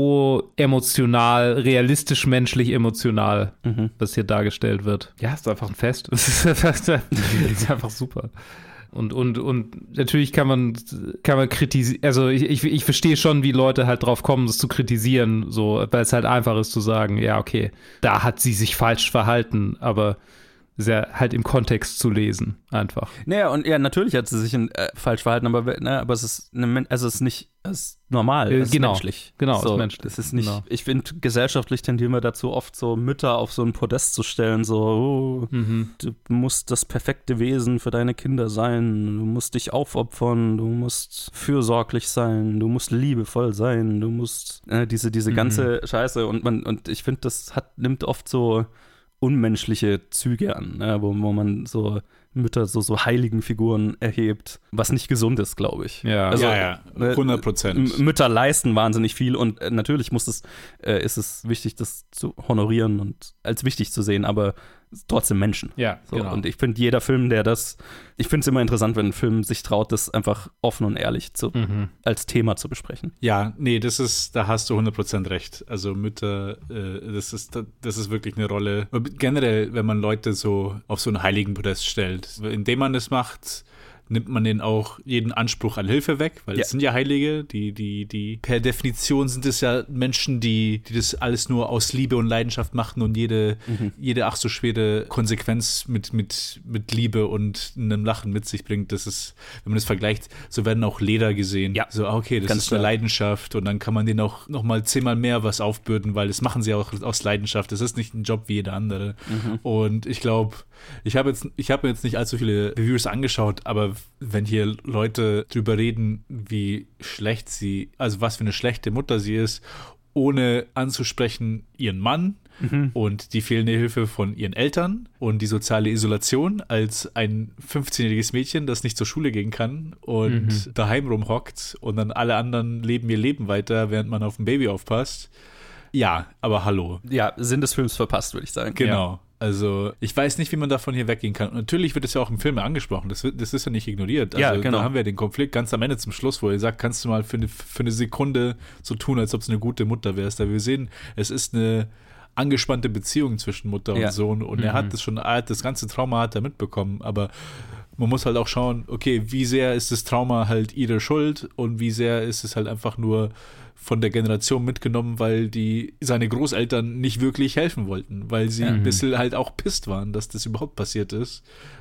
so emotional, realistisch, menschlich emotional, mhm. was hier dargestellt wird. Ja, ist einfach ein Fest. Das ist einfach, das ist einfach super. Und, und, und natürlich kann man, kann man kritisieren, also ich, ich, ich verstehe schon, wie Leute halt drauf kommen, das zu kritisieren, so, weil es halt einfach ist zu sagen, ja, okay, da hat sie sich falsch verhalten, aber sehr halt im Kontext zu lesen, einfach. Naja, und ja, natürlich hat sie sich in, äh, falsch verhalten, aber, ne, aber es ist eine, also es ist nicht, es ist normal, es genau, ist menschlich. Genau, so, es ist menschlich. Es ist nicht, genau. Ich finde, gesellschaftlich tendieren wir dazu oft so Mütter auf so ein Podest zu stellen, so, oh, mhm. du musst das perfekte Wesen für deine Kinder sein, du musst dich aufopfern, du musst fürsorglich sein, du musst liebevoll sein, du musst, äh, diese, diese mhm. ganze Scheiße und man, und ich finde, das hat, nimmt oft so unmenschliche Züge an, ne, wo, wo man so Mütter so, so heiligen Figuren erhebt, was nicht gesund ist, glaube ich. Ja, also, ja, ja, hundert Prozent. Mütter leisten wahnsinnig viel und äh, natürlich muss es, äh, ist es wichtig, das zu honorieren und als wichtig zu sehen, aber trotzdem Menschen. Ja, so, genau. Und ich finde, jeder Film, der das, ich finde es immer interessant, wenn ein Film sich traut, das einfach offen und ehrlich zu, mhm. als Thema zu besprechen. Ja, nee, das ist, da hast du hundert Prozent recht. Also Mütter, äh, das ist, das ist wirklich eine Rolle. Generell, wenn man Leute so auf so einen heiligen Podest stellt, indem man das macht, nimmt man denen auch jeden Anspruch an Hilfe weg, weil es ja. sind ja Heilige, die, die, die, per Definition sind es ja Menschen, die, die das alles nur aus Liebe und Leidenschaft machen und jede, mhm. jede ach so schwere Konsequenz mit, mit, mit Liebe und einem Lachen mit sich bringt. Das ist, wenn man das vergleicht, so werden auch Leder gesehen. Ja. So, okay, das Ganz ist klar. eine Leidenschaft und dann kann man denen auch nochmal zehnmal mehr was aufbürden, weil das machen sie auch aus Leidenschaft. Das ist nicht ein Job wie jeder andere. Mhm. Und ich glaube, ich habe jetzt, ich habe mir jetzt nicht allzu viele Reviews angeschaut, aber wenn hier Leute drüber reden, wie schlecht sie, also was für eine schlechte Mutter sie ist, ohne anzusprechen ihren Mann mhm. und die fehlende Hilfe von ihren Eltern und die soziale Isolation als ein fünfzehnjähriges Mädchen, das nicht zur Schule gehen kann und mhm. daheim rumhockt und dann alle anderen leben ihr Leben weiter, während man auf ein Baby aufpasst. Ja, aber hallo. Ja, Sinn des Films verpasst, würde ich sagen. Genau. Ja. Also, ich weiß nicht, wie man davon hier weggehen kann. Und natürlich wird es ja auch im Film angesprochen. Das, wird, das ist ja nicht ignoriert. Also, ja, genau. Da haben wir den Konflikt ganz am Ende zum Schluss, wo er sagt, kannst du mal für eine, für eine Sekunde so tun, als ob es eine gute Mutter wärst. Da wir sehen, es ist eine angespannte Beziehung zwischen Mutter und ja. Sohn. Und mhm. er hat das schon, das ganze Trauma hat er mitbekommen. Aber man muss halt auch schauen, okay, wie sehr ist das Trauma halt ihre Schuld und wie sehr ist es halt einfach nur von der Generation mitgenommen, weil die seine Großeltern nicht wirklich helfen wollten, weil sie mhm. ein bisschen halt auch pisst waren, dass das überhaupt passiert ist.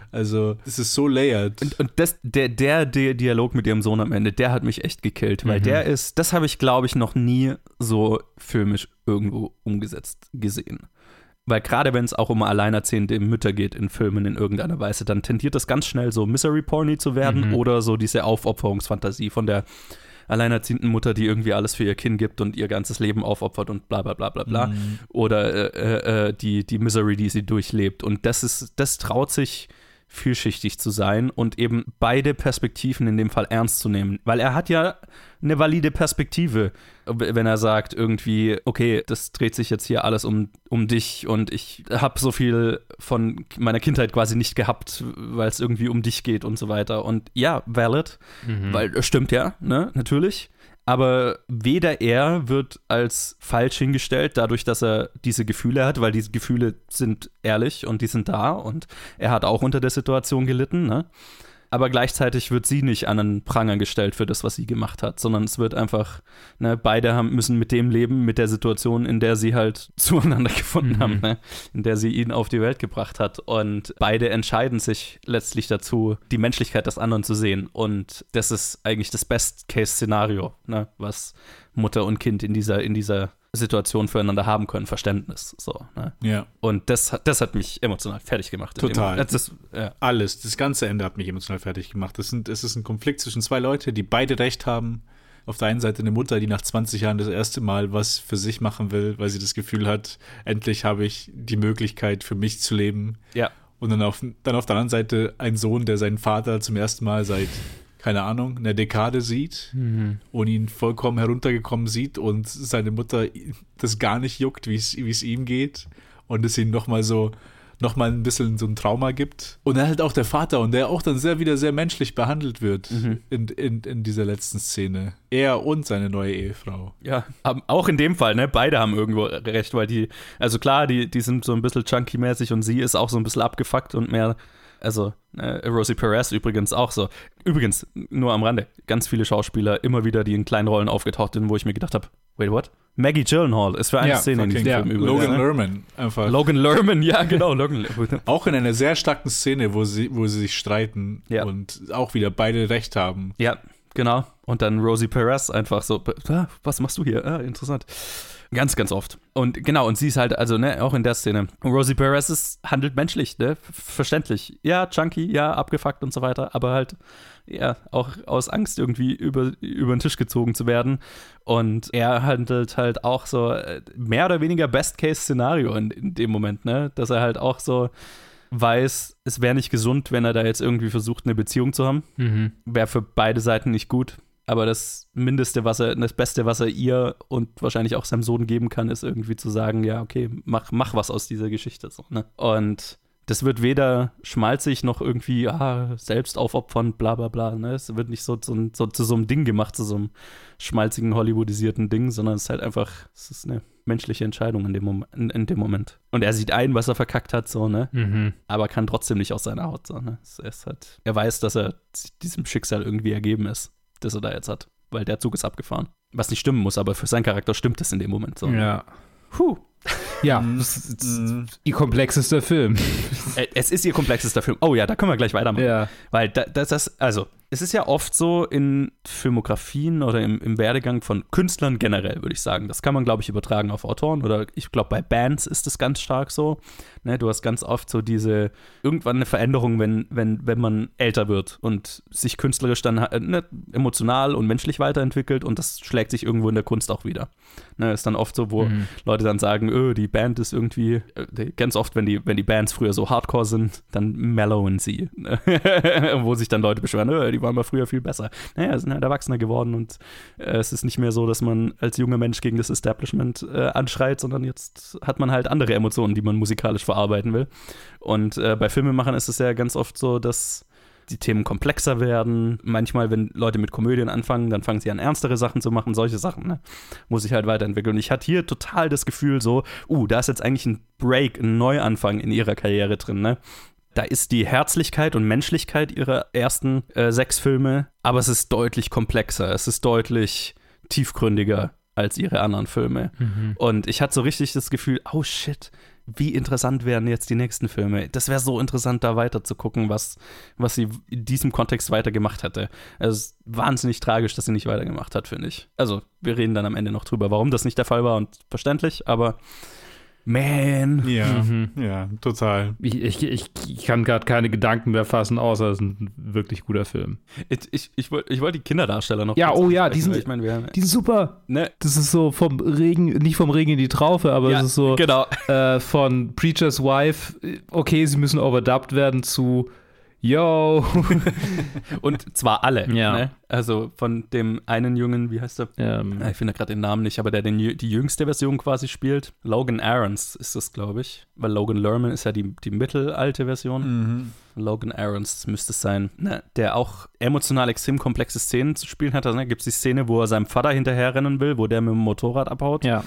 Also, es ist so layered. Und, und das, der, der, der Dialog mit ihrem Sohn am Ende, der hat mich echt gekillt, weil mhm. der ist, das habe ich, glaube ich, noch nie so filmisch irgendwo umgesetzt gesehen. Weil gerade wenn es auch um alleinerziehende Mütter geht in Filmen in irgendeiner Weise, dann tendiert das ganz schnell so Misery-Porny zu werden mhm. oder so diese Aufopferungsfantasie von der alleinerziehenden Mutter, die irgendwie alles für ihr Kind gibt und ihr ganzes Leben aufopfert und bla bla bla bla bla. Mhm. Oder äh, äh, die, die Misery, die sie durchlebt. Und das ist, das traut sich vielschichtig zu sein und eben beide Perspektiven in dem Fall ernst zu nehmen. Weil er hat ja eine valide Perspektive, wenn er sagt irgendwie, okay, das dreht sich jetzt hier alles um, um dich und ich habe so viel von meiner Kindheit quasi nicht gehabt, weil es irgendwie um dich geht und so weiter. Und ja, valid, mhm. weil stimmt ja, ne, natürlich. Aber weder er wird als falsch hingestellt, dadurch, dass er diese Gefühle hat, weil diese Gefühle sind ehrlich und die sind da und er hat auch unter der Situation gelitten, ne? Aber gleichzeitig wird sie nicht an den Pranger gestellt für das, was sie gemacht hat, sondern es wird einfach, ne, beide haben, müssen mit dem leben, mit der Situation, in der sie halt zueinander gefunden mhm. haben, ne? In der sie ihn auf die Welt gebracht hat. Und beide entscheiden sich letztlich dazu, die Menschlichkeit des anderen zu sehen. Und das ist eigentlich das Best-Case-Szenario, ne, was Mutter und Kind in dieser, in dieser Situation füreinander haben können, Verständnis. So, ne? Ja. Und das, das hat mich emotional fertig gemacht. Total. Das ist, ja. Alles, das ganze Ende hat mich emotional fertig gemacht. Es ist ein Konflikt zwischen zwei Leuten, die beide Recht haben. Auf der einen Seite eine Mutter, die nach zwanzig Jahren das erste Mal was für sich machen will, weil sie das Gefühl hat, endlich habe ich die Möglichkeit, für mich zu leben. Ja. Und dann auf, dann auf der anderen Seite ein Sohn, der seinen Vater zum ersten Mal seit keine Ahnung, eine Dekade sieht mhm. und ihn vollkommen heruntergekommen sieht und seine Mutter das gar nicht juckt, wie es wie es ihm geht und es ihm nochmal so, nochmal ein bisschen so ein Trauma gibt. Und dann halt auch der Vater und der auch dann sehr wieder sehr menschlich behandelt wird mhm. in, in, in dieser letzten Szene. Er und seine neue Ehefrau. Ja, auch in dem Fall, ne, beide haben irgendwo recht, weil die, also klar, die, die sind so ein bisschen chunky-mäßig und sie ist auch so ein bisschen abgefuckt und mehr. Also, äh, Rosie Perez übrigens auch so. Übrigens, nur am Rande, ganz viele Schauspieler immer wieder, die in kleinen Rollen aufgetaucht sind, wo ich mir gedacht habe, wait, what? Maggie Gyllenhaal ist für eine ja, Szene in diesem ja. Film übrigens. Logan ne? Lerman einfach. Logan Lerman, ja, genau. Logan auch in einer sehr starken Szene, wo sie, wo sie sich streiten ja. und auch wieder beide Recht haben. Ja, genau. Und dann Rosie Perez einfach so, ah, was machst du hier? Ah, interessant. Ganz, ganz oft. Und genau, und sie ist halt, also, ne, auch in der Szene. Rosie Perez ist, handelt menschlich, ne, verständlich. Ja, chunky, ja, abgefuckt und so weiter, aber halt, ja, auch aus Angst irgendwie über, über den Tisch gezogen zu werden. Und er handelt halt auch so mehr oder weniger Best-Case-Szenario in, in dem Moment, ne, dass er halt auch so weiß, es wäre nicht gesund, wenn er da jetzt irgendwie versucht, eine Beziehung zu haben. Mhm. Wäre für beide Seiten nicht gut. Aber das Mindeste, was er, das Beste, was er ihr und wahrscheinlich auch seinem Sohn geben kann, ist irgendwie zu sagen, ja, okay, mach, mach was aus dieser Geschichte. So, ne? Und das wird weder schmalzig noch irgendwie ah, selbst aufopfernd, bla bla bla. Ne? Es wird nicht so, so, so zu so einem Ding gemacht, zu so einem schmalzigen, hollywoodisierten Ding, sondern es ist halt einfach, es ist eine menschliche Entscheidung in dem, Mom- in, in dem Moment. Und er sieht ein, was er verkackt hat, so, ne? Mhm. Aber kann trotzdem nicht aus seiner Haut. So, ne? Es, es hat, er weiß, dass er diesem Schicksal irgendwie ergeben ist, das er da jetzt hat, weil der Zug ist abgefahren. Was nicht stimmen muss, aber für seinen Charakter stimmt es in dem Moment so. Ja. Puh. Ja, das ist ihr komplexester Film. Es ist ihr komplexester Film. Oh ja, da können wir gleich weitermachen. Ja. Weil da, das, das, also, es ist ja oft so in Filmografien oder im, im Werdegang von Künstlern generell, würde ich sagen. Das kann man, glaube ich, übertragen auf Autoren oder ich glaube, bei Bands ist es ganz stark so. Ne, du hast ganz oft so diese, irgendwann eine Veränderung, wenn, wenn, wenn man älter wird und sich künstlerisch dann ne, emotional und menschlich weiterentwickelt und das schlägt sich irgendwo in der Kunst auch wieder. Ne, ist dann oft so, wo mhm. Leute dann sagen, öh, die Band ist irgendwie, äh, ganz oft, wenn die, wenn die Bands früher so Hardcore sind, dann mellowen sie. Wo sich dann Leute beschweren, öh, die waren mal früher viel besser. Naja, sind halt Erwachsener geworden und äh, es ist nicht mehr so, dass man als junger Mensch gegen das Establishment äh, anschreit, sondern jetzt hat man halt andere Emotionen, die man musikalisch verarbeiten will. Und äh, bei Filmemachern ist es ja ganz oft so, dass die Themen komplexer werden. Manchmal, wenn Leute mit Komödien anfangen, dann fangen sie an, ernstere Sachen zu machen. Solche Sachen, ne? Muss ich halt weiterentwickeln. Und ich hatte hier total das Gefühl so, uh, da ist jetzt eigentlich ein Break, ein Neuanfang in ihrer Karriere drin, ne? Da ist die Herzlichkeit und Menschlichkeit ihrer ersten äh, sechs Filme, aber es ist deutlich komplexer. Es ist deutlich tiefgründiger als ihre anderen Filme. Mhm. Und ich hatte so richtig das Gefühl, oh shit, wie interessant wären jetzt die nächsten Filme. Das wäre so interessant, da weiter zu gucken, was, was sie in diesem Kontext weitergemacht hätte. Also, es ist wahnsinnig tragisch, dass sie nicht weitergemacht hat, finde ich. Also, wir reden dann am Ende noch drüber, warum das nicht der Fall war und verständlich, aber man. Ja, Mhm. ja, total. Ich, ich, ich, ich kann gerade keine Gedanken mehr fassen, außer es ist ein wirklich guter Film. Ich, ich, ich wollte ich wollt die Kinderdarsteller noch Ja, kurz oh ja, ansprechen, die sind- weil ich meine, wir haben, Die sind super. ne, Das ist so vom Regen, nicht vom Regen in die Traufe, aber ja, es ist so genau. äh, von Preacher's Wife, okay, sie müssen overdubbed werden zu Yo. Und zwar alle. Ja. Ne? Also von dem einen Jungen, wie heißt er? ähm, Ich finde gerade den Namen nicht, aber der den, jü- die jüngste Version quasi spielt. Logan Aarons ist das, glaube ich. Weil Logan Lerman ist ja die, die mittelalte Version. Mhm. Logan Aarons müsste es sein. Ne? Der auch emotional extrem komplexe Szenen zu spielen hat. Also, ne? Gibt es die Szene, wo er seinem Vater hinterherrennen will, wo der mit dem Motorrad abhaut. ja.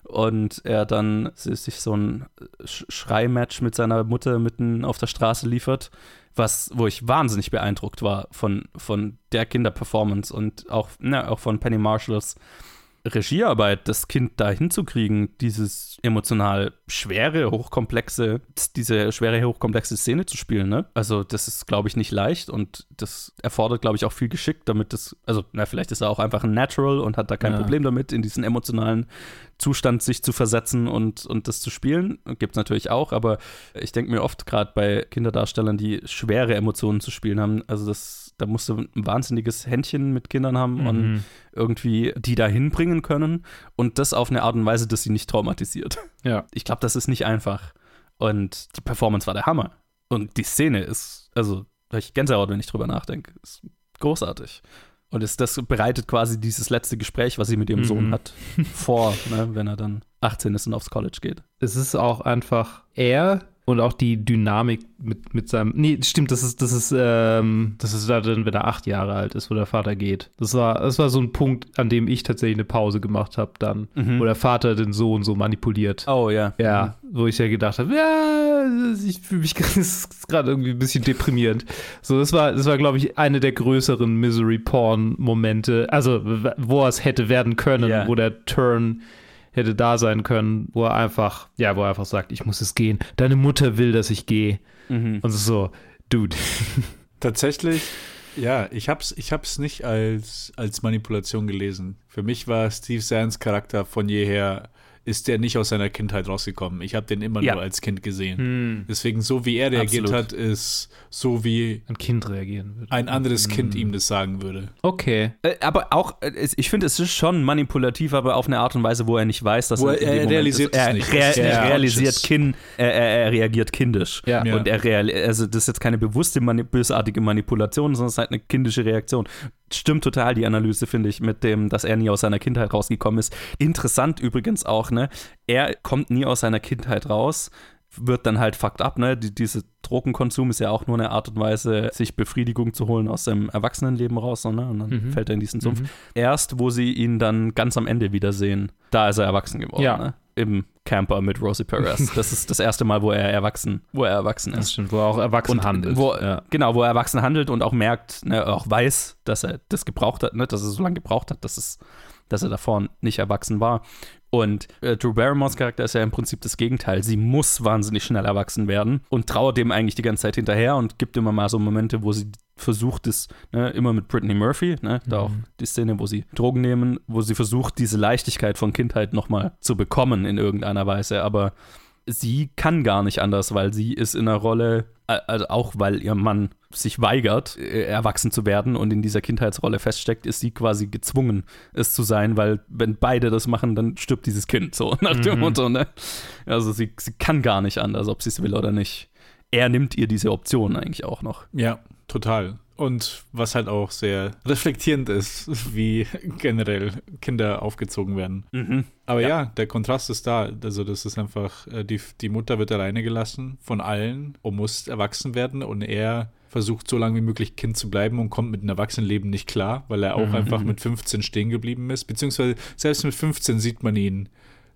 Und er dann sich so ein Sch- Schreimatch mit seiner Mutter mitten auf der Straße liefert, was, wo ich wahnsinnig beeindruckt war von, von der Kinderperformance und auch, ne, auch von Penny Marshalls Regiearbeit, das Kind da hinzukriegen, dieses emotional schwere, hochkomplexe, diese schwere, hochkomplexe Szene zu spielen, ne? Also das ist, glaube ich, nicht leicht und das erfordert, glaube ich, auch viel Geschick, damit das, also, na, vielleicht ist er auch einfach ein Natural und hat da kein Ja. Problem damit, in diesen emotionalen Zustand sich zu versetzen und, und das zu spielen. Gibt es natürlich auch, aber ich denke mir oft gerade bei Kinderdarstellern, die schwere Emotionen zu spielen haben, also das, da musst du ein wahnsinniges Händchen mit Kindern haben und Mhm. irgendwie die da hinbringen können und das auf eine Art und Weise, dass sie nicht traumatisiert. Ja. Ich glaube, das ist nicht einfach. Und die Performance war der Hammer. Und die Szene ist, also, da hab ich Gänsehaut, wenn ich drüber nachdenke. Ist großartig. Und es, das bereitet quasi dieses letzte Gespräch, was sie mit ihrem Mhm. Sohn hat, vor, ne, wenn er dann achtzehn ist und aufs College geht. Es ist auch einfach er und auch die Dynamik mit, mit seinem. Nee, stimmt, das ist, das ist, ähm, das ist da drin, wenn er acht Jahre alt ist, wo der Vater geht. Das war, das war so ein Punkt, an dem ich tatsächlich eine Pause gemacht habe dann, Mhm. wo der Vater den Sohn so manipuliert. Oh, ja. Ja, wo ich ja gedacht habe, ja, ich fühle mich das ist gerade irgendwie ein bisschen deprimierend. So, das war, das war, glaube ich, eine der größeren Misery-Porn-Momente, also w- wo es hätte werden können, Ja. wo der Turn hätte da sein können, wo er einfach, ja, wo er einfach sagt, ich muss es gehen. Deine Mutter will, dass ich gehe. Mhm. Und es ist so, Dude. Tatsächlich, ja, ich hab's, ich hab's nicht als, als Manipulation gelesen. Für mich war Steve Zahns Charakter von jeher, ist der nicht aus seiner Kindheit rausgekommen. Ich habe den immer Ja. nur als Kind gesehen. Deswegen, so wie er reagiert Absolut. hat, ist so, wie Ein Kind reagieren würde. ein anderes Kind ihm das sagen würde. Okay. Äh, aber auch, äh, es- ich finde, es ist schon manipulativ, aber auf eine Art und Weise, wo er nicht weiß, dass Wo er, er- in dem er Moment realisiert ist. es Er, nicht. rea- Er ist er nicht realisiert conscious. kind, er, er, er reagiert kindisch. Ja. Ja. Und er real, also das ist jetzt keine bewusste, mani bösartige Manipulation, sondern es ist halt eine kindische Reaktion. Stimmt total, die Analyse, finde ich, mit dem, dass er nie aus seiner Kindheit rausgekommen ist. Interessant übrigens auch, ne? Er kommt nie aus seiner Kindheit raus, wird dann halt fucked up, ne? Die, diese Drogenkonsum ist ja auch nur eine Art und Weise, sich Befriedigung zu holen aus seinem Erwachsenenleben raus, so, ne? Und dann Mhm. fällt er in diesen Sumpf. Mhm. Erst, wo sie ihn dann ganz am Ende wiedersehen, da ist er erwachsen geworden, Ja. ne? Im Camper mit Rosie Perez. Das ist das erste Mal, wo er erwachsen, wo er erwachsen Das ist. stimmt, wo er auch erwachsen Und handelt. Wo, ja. Genau, wo er erwachsen handelt und auch merkt, ne, auch weiß, dass er das gebraucht hat, ne, dass er so lange gebraucht hat, dass, es, dass er davor nicht erwachsen war. Und äh, Drew Barrymores Charakter ist ja im Prinzip das Gegenteil. Sie muss wahnsinnig schnell erwachsen werden und trauert dem eigentlich die ganze Zeit hinterher und gibt immer mal so Momente, wo sie versucht es, ne, immer mit Brittany Murphy, ne, da auch die Szene, wo sie Drogen nehmen, wo sie versucht, diese Leichtigkeit von Kindheit nochmal zu bekommen in irgendeiner Weise, aber sie kann gar nicht anders, weil sie ist in einer Rolle, also auch weil ihr Mann sich weigert, äh, erwachsen zu werden und in dieser Kindheitsrolle feststeckt, ist sie quasi gezwungen, es zu sein, weil wenn beide das machen, dann stirbt dieses Kind, so nach dem Motto, ne? Also sie, sie kann gar nicht anders, ob sie es will oder nicht. Er nimmt ihr diese Option eigentlich auch noch. Ja, total. Und was halt auch sehr reflektierend ist, wie generell Kinder aufgezogen werden. Mhm. Aber Ja. ja. der Kontrast ist da. Also das ist einfach, äh, die, die Mutter wird alleine gelassen von allen und muss erwachsen werden und er versucht so lange wie möglich Kind zu bleiben und kommt mit einem Erwachsenenleben nicht klar, weil er auch Mhm. einfach mit fünfzehn stehen geblieben ist. Beziehungsweise selbst mit fünfzehn sieht man ihn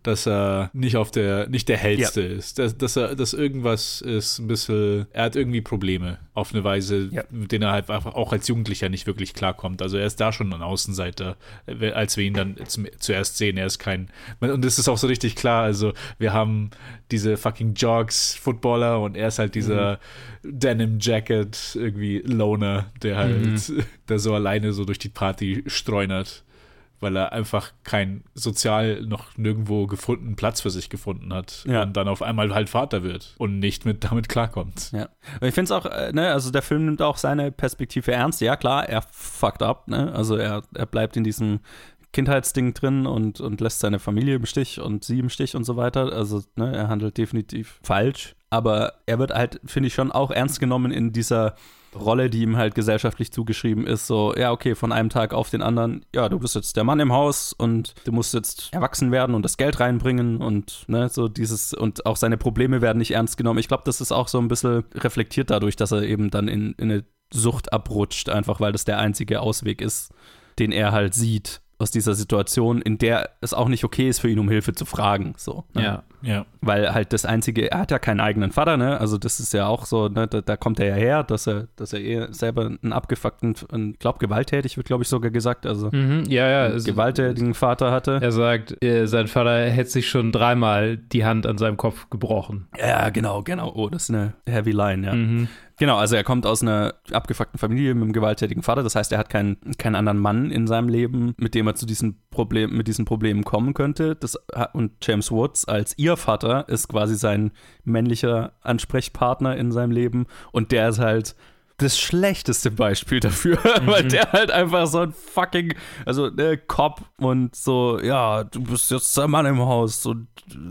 dass er nicht auf der, nicht der hellste ja. ist. Dass, dass er, dass irgendwas ist ein bisschen, er hat irgendwie Probleme auf eine Weise, ja. mit denen er halt auch als Jugendlicher nicht wirklich klarkommt. Also er ist da schon ein Außenseiter, als wir ihn dann zum, zuerst sehen. Er ist kein, und das ist auch so richtig klar, also wir haben diese fucking Jogs, Footballer und er ist halt dieser mhm. Denim-Jacket, irgendwie Loner, der halt, mhm. der so alleine so durch die Party streunert, weil er einfach kein sozial noch nirgendwo gefunden Platz für sich gefunden hat ja. und dann auf einmal halt Vater wird und nicht mit damit klarkommt. Ja. Und ich finde es auch, ne, also der Film nimmt auch seine Perspektive ernst. Ja, klar, er fuckt up, ne, also er, er bleibt in diesem Kindheitsding drin und, und lässt seine Familie im Stich und sie im Stich und so weiter. Also, ne, er handelt definitiv falsch. Aber er wird halt, finde ich, schon auch ernst genommen in dieser Rolle, die ihm halt gesellschaftlich zugeschrieben ist. So, ja, okay, von einem Tag auf den anderen, ja, du bist jetzt der Mann im Haus und du musst jetzt erwachsen werden und das Geld reinbringen und, ne, so dieses, und auch seine Probleme werden nicht ernst genommen. Ich glaube, das ist auch so ein bisschen reflektiert dadurch, dass er eben dann in, in eine Sucht abrutscht, einfach weil das der einzige Ausweg ist, den er halt sieht aus dieser Situation, in der es auch nicht okay ist für ihn, um Hilfe zu fragen. So, ne? Ja, ja. Weil halt das Einzige, er hat ja keinen eigenen Vater, ne? Also das ist ja auch so, ne? Da, da kommt er ja her, dass er, dass er eh selber einen abgefuckten, ich glaube gewalttätig wird, glaube ich, sogar gesagt, also mhm, ja, ja, einen gewalttätigen Vater hatte. Er sagt, äh, sein Vater hätte sich schon dreimal die Hand an seinem Kopf gebrochen. Ja, genau, genau. Oh, das ist eine heavy line, ja. Mhm. Genau, also er kommt aus einer abgefuckten Familie mit einem gewalttätigen Vater. Das heißt, er hat keinen, keinen anderen Mann in seinem Leben, mit dem er zu diesen Problemen, mit diesen Problemen kommen könnte. Das, und James Woods als ihr Vater ist quasi sein männlicher Ansprechpartner in seinem Leben. Und der ist halt das schlechteste Beispiel dafür, mhm. weil der halt einfach so ein fucking, also der Cop und so, ja, du bist jetzt der Mann im Haus und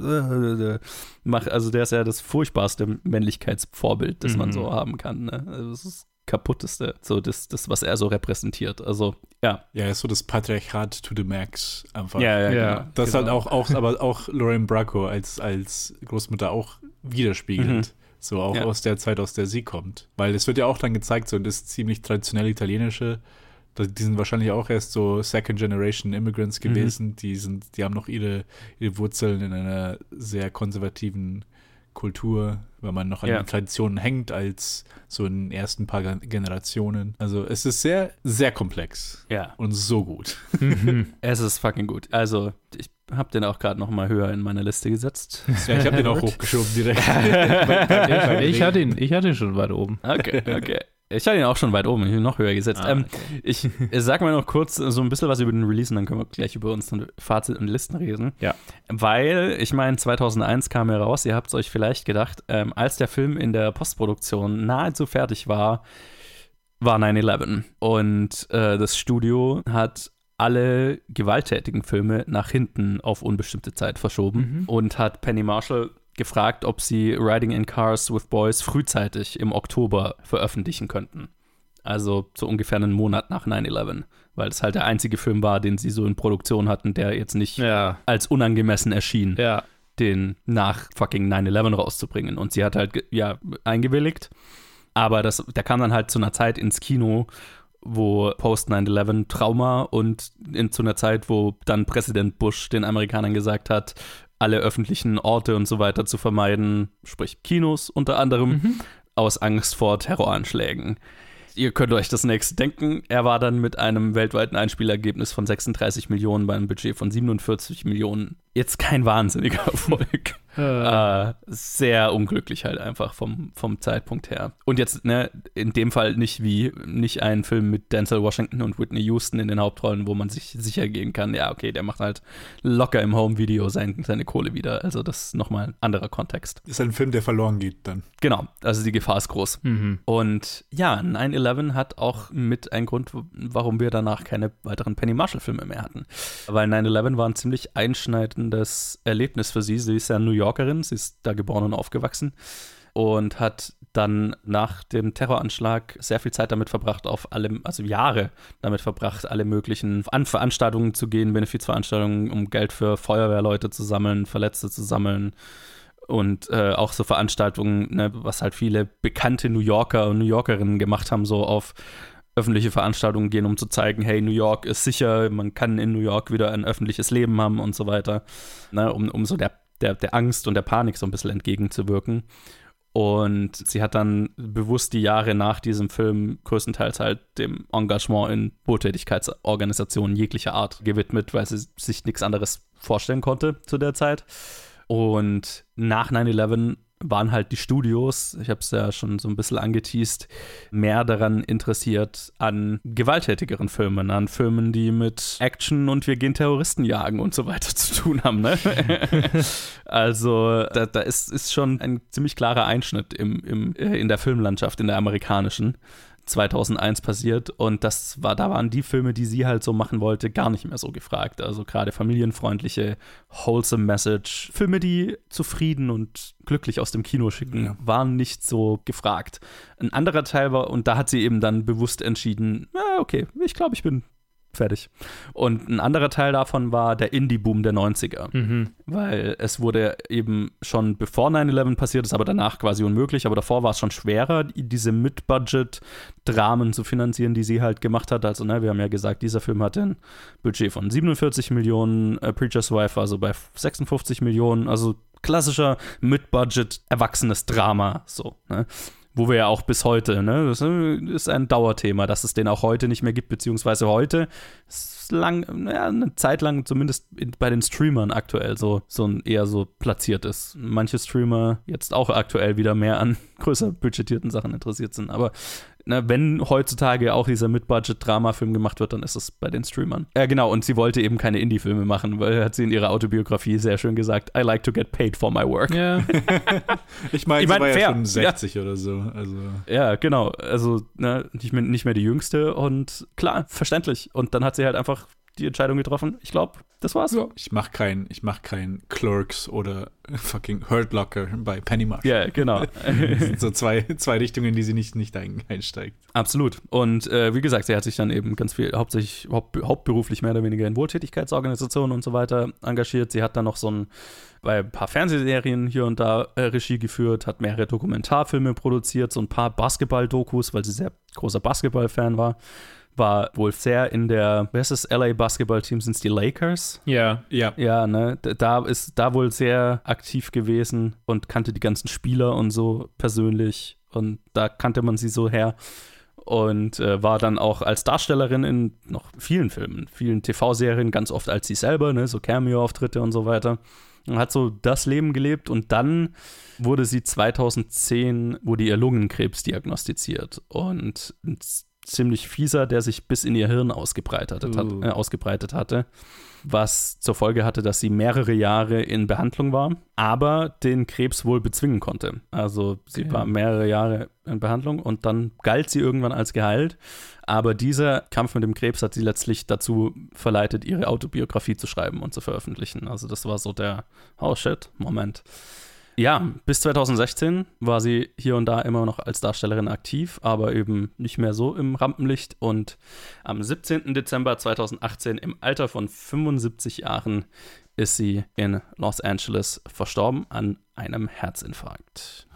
äh, mach, also der ist ja das furchtbarste Männlichkeitsvorbild, das mhm. man so haben kann, ne? Also das ist das kaputteste, so das, das, was er so repräsentiert, also ja. Ja, ist so das Patriarchat to the max einfach. Ja, ja, ja genau. Das genau. halt auch, auch, aber auch Lauren Bracco als, als Großmutter auch widerspiegelt. Mhm. So auch ja. aus der Zeit, aus der sie kommt. Weil es wird ja auch dann gezeigt, so das ziemlich traditionell italienische, die sind wahrscheinlich auch erst so Second Generation Immigrants gewesen, mhm. die sind, die haben noch ihre, ihre Wurzeln in einer sehr konservativen Kultur, weil man noch an ja. den Traditionen hängt als so in den ersten paar Generationen. Also es ist sehr, sehr komplex. Ja. Und so gut. Mhm. Es ist fucking gut. Also ich habe den auch gerade noch mal höher in meine Liste gesetzt. Ja, ich habe den auch hochgeschoben direkt. ich, hatte ihn, ich hatte ihn schon weit oben. Okay, okay. Ich hatte ihn auch schon weit oben, ich habe ihn noch höher gesetzt. Ah, okay. ähm, ich sag mal noch kurz so ein bisschen was über den Release und dann können wir gleich über unsere Fazit und Listen reden. Ja. Weil, ich meine, zweitausendeins kam er raus, ihr habt es euch vielleicht gedacht, ähm, als der Film in der Postproduktion nahezu fertig war, war nine eleven. Und äh, das Studio hat alle gewalttätigen Filme nach hinten auf unbestimmte Zeit verschoben mhm. und hat Penny Marshall gefragt, ob sie Riding in Cars with Boys frühzeitig im Oktober veröffentlichen könnten. Also so ungefähr einen Monat nach nine eleven, weil es halt der einzige Film war, den sie so in Produktion hatten, der jetzt nicht ja. als unangemessen erschien, ja. den nach fucking nine eleven rauszubringen. Und sie hat halt, ge- ja, eingewilligt, aber das, der kam dann halt zu einer Zeit ins Kino, wo Post nine eleven Trauma und in, zu einer Zeit, wo dann Präsident Bush den Amerikanern gesagt hat, alle öffentlichen Orte und so weiter zu vermeiden, sprich Kinos unter anderem, mhm. aus Angst vor Terroranschlägen. Ihr könnt euch das nächste denken. Er war dann mit einem weltweiten Einspielergebnis von sechsunddreißig Millionen bei einem Budget von siebenundvierzig Millionen jetzt kein wahnsinniger Erfolg. äh, sehr unglücklich halt einfach vom, vom Zeitpunkt her. Und jetzt, ne, in dem Fall nicht wie, nicht ein Film mit Denzel Washington und Whitney Houston in den Hauptrollen, wo man sich sicher gehen kann, ja, okay, der macht halt locker im Home-Video sein, seine Kohle wieder. Also das ist nochmal ein anderer Kontext. Ist ein Film, der verloren geht dann. Genau, also die Gefahr ist groß. Mhm. Und ja, nine eleven hat auch mit ein Grund, warum wir danach keine weiteren Penny Marshall-Filme mehr hatten. Weil nine eleven war ein ziemlich einschneidendes Erlebnis für sie. Sie ist ja New Yorkerin, sie ist da geboren und aufgewachsen und hat dann nach dem Terroranschlag sehr viel Zeit damit verbracht, auf allem, also Jahre damit verbracht, alle möglichen An- Veranstaltungen zu gehen, Benefizveranstaltungen, um Geld für Feuerwehrleute zu sammeln, Verletzte zu sammeln. Und äh, auch so Veranstaltungen, ne, was halt viele bekannte New Yorker und New Yorkerinnen gemacht haben, so auf öffentliche Veranstaltungen gehen, um zu zeigen, hey, New York ist sicher, man kann in New York wieder ein öffentliches Leben haben und so weiter, ne, um, um so der, der, der Angst und der Panik so ein bisschen entgegenzuwirken. Und sie hat dann bewusst die Jahre nach diesem Film größtenteils halt dem Engagement in Wohltätigkeitsorganisationen jeglicher Art gewidmet, weil sie sich nichts anderes vorstellen konnte zu der Zeit. Und nach nine eleven waren halt die Studios, ich habe es ja schon so ein bisschen angeteast, mehr daran interessiert an gewalttätigeren Filmen, an Filmen, die mit Action und wir gehen Terroristen jagen und so weiter zu tun haben. Ne? Also da, da ist, ist schon ein ziemlich klarer Einschnitt im, im, in der Filmlandschaft, in der amerikanischen. zweitausendeins passiert und das war, da waren die Filme, die sie halt so machen wollte, gar nicht mehr so gefragt. Also gerade familienfreundliche, wholesome Message, Filme, die zufrieden und glücklich aus dem Kino schicken, ja. waren nicht so gefragt. Ein anderer Teil war, und da hat sie eben dann bewusst entschieden, ja, okay, ich glaube, ich bin fertig. Und ein anderer Teil davon war der Indie-Boom der neunziger. Mhm. Weil es wurde eben schon bevor nine eleven passiert ist, aber danach quasi unmöglich. Aber davor war es schon schwerer, diese Mid-Budget-Dramen zu finanzieren, die sie halt gemacht hat. Also, ne, wir haben ja gesagt, dieser Film hatte ein Budget von siebenundvierzig Millionen, äh, Preacher's Wife also bei sechsundfünfzig Millionen. Also klassischer Mid-Budget, erwachsenes Drama, so, ne? Wo wir ja auch bis heute, ne, das ist ein Dauerthema, dass es den auch heute nicht mehr gibt, beziehungsweise heute ist lang, ja, eine Zeit lang zumindest bei den Streamern aktuell so, so ein eher so platziert ist. Manche Streamer jetzt auch aktuell wieder mehr an größer budgetierten Sachen interessiert sind, aber na, wenn heutzutage auch dieser Mid-Budget-Drama-Film gemacht wird, dann ist es bei den Streamern. Ja, genau, und sie wollte eben keine Indie-Filme machen, weil hat sie in ihrer Autobiografie sehr schön gesagt, I like to get paid for my work. Ja. ich meine, ich sie mein, war fair. ja schon sechzig ja. oder so. Also. Ja, genau, also ne, nicht, mehr, nicht mehr die Jüngste und klar, verständlich. Und dann hat sie halt einfach die Entscheidung getroffen, ich glaube, das war's. Ja. Ich mach kein, ich mach kein Clerks oder fucking Hurt Locker bei Penny Marshall. Ja, genau. Das sind so zwei, zwei Richtungen, in die sie nicht, nicht ein, einsteigt. Absolut. Und äh, wie gesagt, sie hat sich dann eben ganz viel, hauptsächlich haupt, hauptberuflich mehr oder weniger in Wohltätigkeitsorganisationen und so weiter engagiert. Sie hat dann noch so ein, bei ein paar Fernsehserien hier und da äh, Regie geführt, hat mehrere Dokumentarfilme produziert, so ein paar Basketball-Dokus, weil sie sehr großer Basketball-Fan war. War wohl sehr in der, wer ist das L A Basketball-Team, sind es die Lakers? Ja. Ja. Ja, ne, da ist da wohl sehr aktiv gewesen und kannte die ganzen Spieler und so persönlich und da kannte man sie so her und äh, war dann auch als Darstellerin in noch vielen Filmen, vielen T V-Serien, ganz oft als sie selber, ne, so Cameo-Auftritte und so weiter. Und hat so das Leben gelebt und dann wurde sie zweitausendzehn, wurde ihr Lungenkrebs diagnostiziert und ziemlich fieser, der sich bis in ihr Hirn ausgebreitet, uh. hat, äh, ausgebreitet hatte, was zur Folge hatte, dass sie mehrere Jahre in Behandlung war, aber den Krebs wohl bezwingen konnte. Also sie okay. war mehrere Jahre in Behandlung und dann galt sie irgendwann als geheilt, aber dieser Kampf mit dem Krebs hat sie letztlich dazu verleitet, ihre Autobiografie zu schreiben und zu veröffentlichen. Also das war so der Oh shit, Moment. Ja, bis zweitausendsechzehn war sie hier und da immer noch als Darstellerin aktiv, aber eben nicht mehr so im Rampenlicht. Und am siebzehnten Dezember zweitausendachtzehn im Alter von fünfundsiebzig Jahren ist sie in Los Angeles verstorben an einem Herzinfarkt.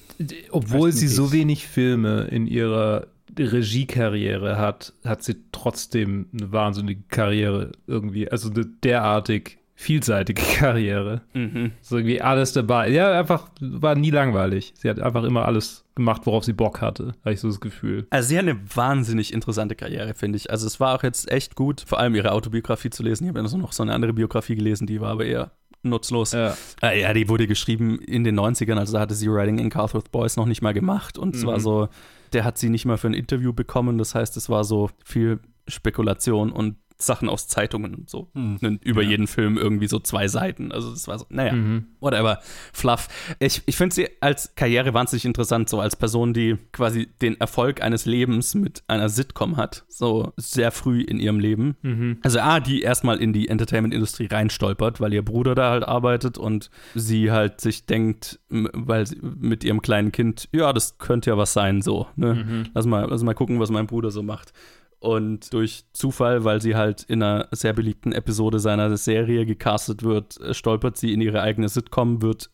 Obwohl sie so wenig Filme in ihrer Regiekarriere hat, hat sie trotzdem eine wahnsinnige Karriere irgendwie, also eine derartig vielseitige Karriere. Mhm. So irgendwie alles dabei. Ja, einfach war nie langweilig. Sie hat einfach immer alles gemacht, worauf sie Bock hatte, habe ich so das Gefühl. Also sie hat eine wahnsinnig interessante Karriere, finde ich. Also es war auch jetzt echt gut, vor allem ihre Autobiografie zu lesen. Ich habe ja noch so eine andere Biografie gelesen, die war aber eher nutzlos. Ja. Äh, ja, die wurde geschrieben in den neunzigern, also da hatte sie Writing in Car with Boys noch nicht mal gemacht und mhm. es war so, der hat sie nicht mal für ein Interview bekommen, das heißt, es war so viel Spekulation und Sachen aus Zeitungen und so. Hm. Über ja. jeden Film irgendwie so zwei Seiten. Also das war so, naja, mhm. whatever. Fluff. Ich, ich finde sie als Karriere wahnsinnig interessant, so als Person, die quasi den Erfolg eines Lebens mit einer Sitcom hat. So sehr früh in ihrem Leben. Mhm. Also A, die erstmal in die Entertainment-Industrie reinstolpert, weil ihr Bruder da halt arbeitet und sie halt sich denkt, weil sie mit ihrem kleinen Kind, ja, das könnte ja was sein, so. Ne? Mhm. Lass mal, lass mal gucken, was mein Bruder so macht. Und durch Zufall, weil sie halt in einer sehr beliebten Episode seiner Serie gecastet wird, stolpert sie in ihre eigene Sitcom, wird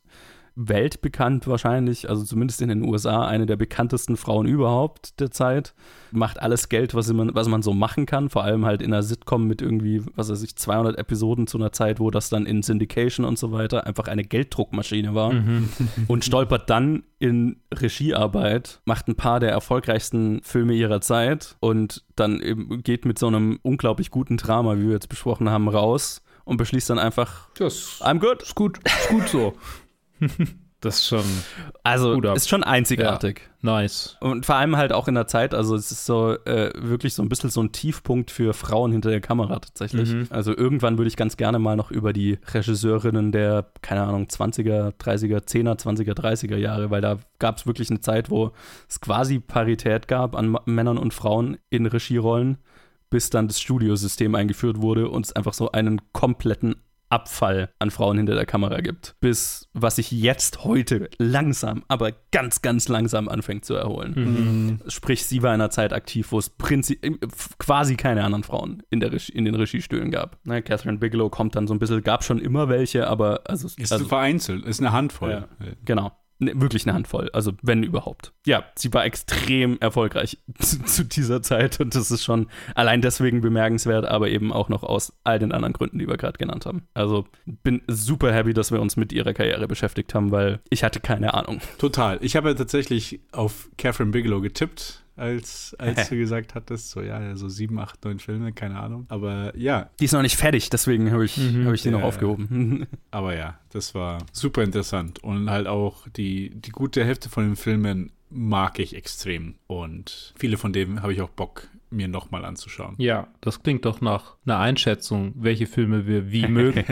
weltbekannt wahrscheinlich, also zumindest in den U S A, eine der bekanntesten Frauen überhaupt der Zeit. Macht alles Geld, was man, was man so machen kann, vor allem halt in einer Sitcom mit irgendwie, was weiß ich, zweihundert Episoden zu einer Zeit, wo das dann in Syndication und so weiter einfach eine Gelddruckmaschine war. Mhm. Und stolpert dann in Regiearbeit, macht ein paar der erfolgreichsten Filme ihrer Zeit und dann eben geht mit so einem unglaublich guten Drama, wie wir jetzt besprochen haben, raus und beschließt dann einfach, das I'm good. Ist gut, ist gut so. Das ist schon Also ist schon einzigartig. Ja, nice. Und vor allem halt auch in der Zeit, also es ist so äh, wirklich so ein bisschen so ein Tiefpunkt für Frauen hinter der Kamera tatsächlich. Mhm. Also irgendwann würde ich ganz gerne mal noch über die Regisseurinnen der, keine Ahnung, zwanziger, dreißiger, zehner, zwanziger, dreißiger Jahre, weil da gab es wirklich eine Zeit, wo es quasi Parität gab an Ma- Männern und Frauen in Regierollen, bis dann das Studiosystem eingeführt wurde und es einfach so einen kompletten Abfall an Frauen hinter der Kamera gibt. Bis, was sich jetzt heute langsam, aber ganz, ganz langsam anfängt zu erholen. Mhm. Sprich, sie war in einer Zeit aktiv, wo es prinzip, quasi keine anderen Frauen in, der Regie, in den Regiestühlen gab. Ne, Catherine Bigelow kommt dann so ein bisschen, gab schon immer welche, aber also... Ist also, vereinzelt, ist eine Handvoll. Ja, genau. Ne, wirklich eine Handvoll, also wenn überhaupt. Ja, sie war extrem erfolgreich zu, zu dieser Zeit und das ist schon allein deswegen bemerkenswert, aber eben auch noch aus all den anderen Gründen, die wir gerade genannt haben. Also bin super happy, dass wir uns mit ihrer Karriere beschäftigt haben, weil ich hatte keine Ahnung. Total. Ich habe ja tatsächlich auf Catherine Bigelow getippt, als, als du gesagt hattest, so ja, so sieben, acht, neun Filme, keine Ahnung. Aber ja. Die ist noch nicht fertig, deswegen habe ich, mhm. hab ich die ja, noch aufgehoben. Aber ja, das war super interessant. Und halt auch die, die gute Hälfte von den Filmen mag ich extrem. Und viele von denen habe ich auch Bock, mir nochmal anzuschauen. Ja, das klingt doch nach einer Einschätzung, welche Filme wir wie mögen.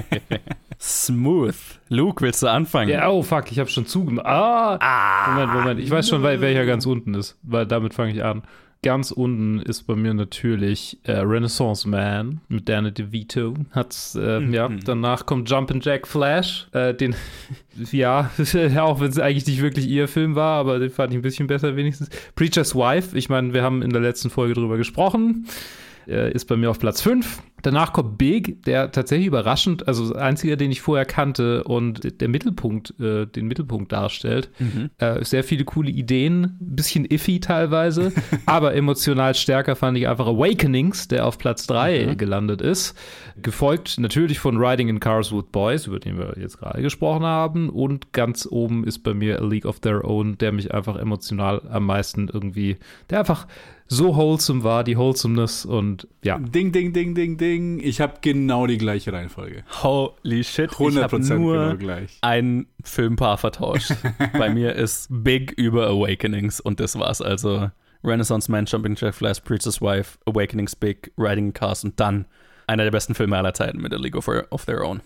Smooth. Luke, willst du anfangen? Ja, oh fuck, ich habe schon zugemacht. Ah, ah! Moment, Moment. Ich weiß schon, welcher ganz unten ist, weil damit fange ich an. Ganz unten ist bei mir natürlich äh, Renaissance Man mit Danny DeVito. Hat's, äh, mhm. ja, danach kommt Jumpin' Jack Flash. Äh, den, ja, auch wenn es eigentlich nicht wirklich ihr Film war, aber den fand ich ein bisschen besser wenigstens. Preacher's Wife, ich meine, wir haben in der letzten Folge drüber gesprochen. Äh, ist bei mir auf Platz fünf. Danach kommt Big, der tatsächlich überraschend, also der einzige, den ich vorher kannte und der Mittelpunkt, äh, den Mittelpunkt darstellt. Mhm. Äh, sehr viele coole Ideen, ein bisschen iffy teilweise, aber emotional stärker fand ich einfach Awakenings, der auf Platz drei mhm. gelandet ist. Gefolgt natürlich von Riding in Cars with Boys, über den wir jetzt gerade gesprochen haben. Und ganz oben ist bei mir A League of Their Own, der mich einfach emotional am meisten irgendwie, der einfach so wholesome war, die Wholesomeness und ja. Ding, ding, ding, ding, ding. Ich habe genau die gleiche Reihenfolge. Holy shit. hundert Prozent ich habe nur genau gleich. ein Filmpaar vertauscht. Bei mir ist Big über Awakenings und das war's. Also Renaissance Man, Jumping Jack Flash, Preacher's Wife, Awakenings, Big, Riding in Cars und dann einer der besten Filme aller Zeiten mit A League of, of Their Own.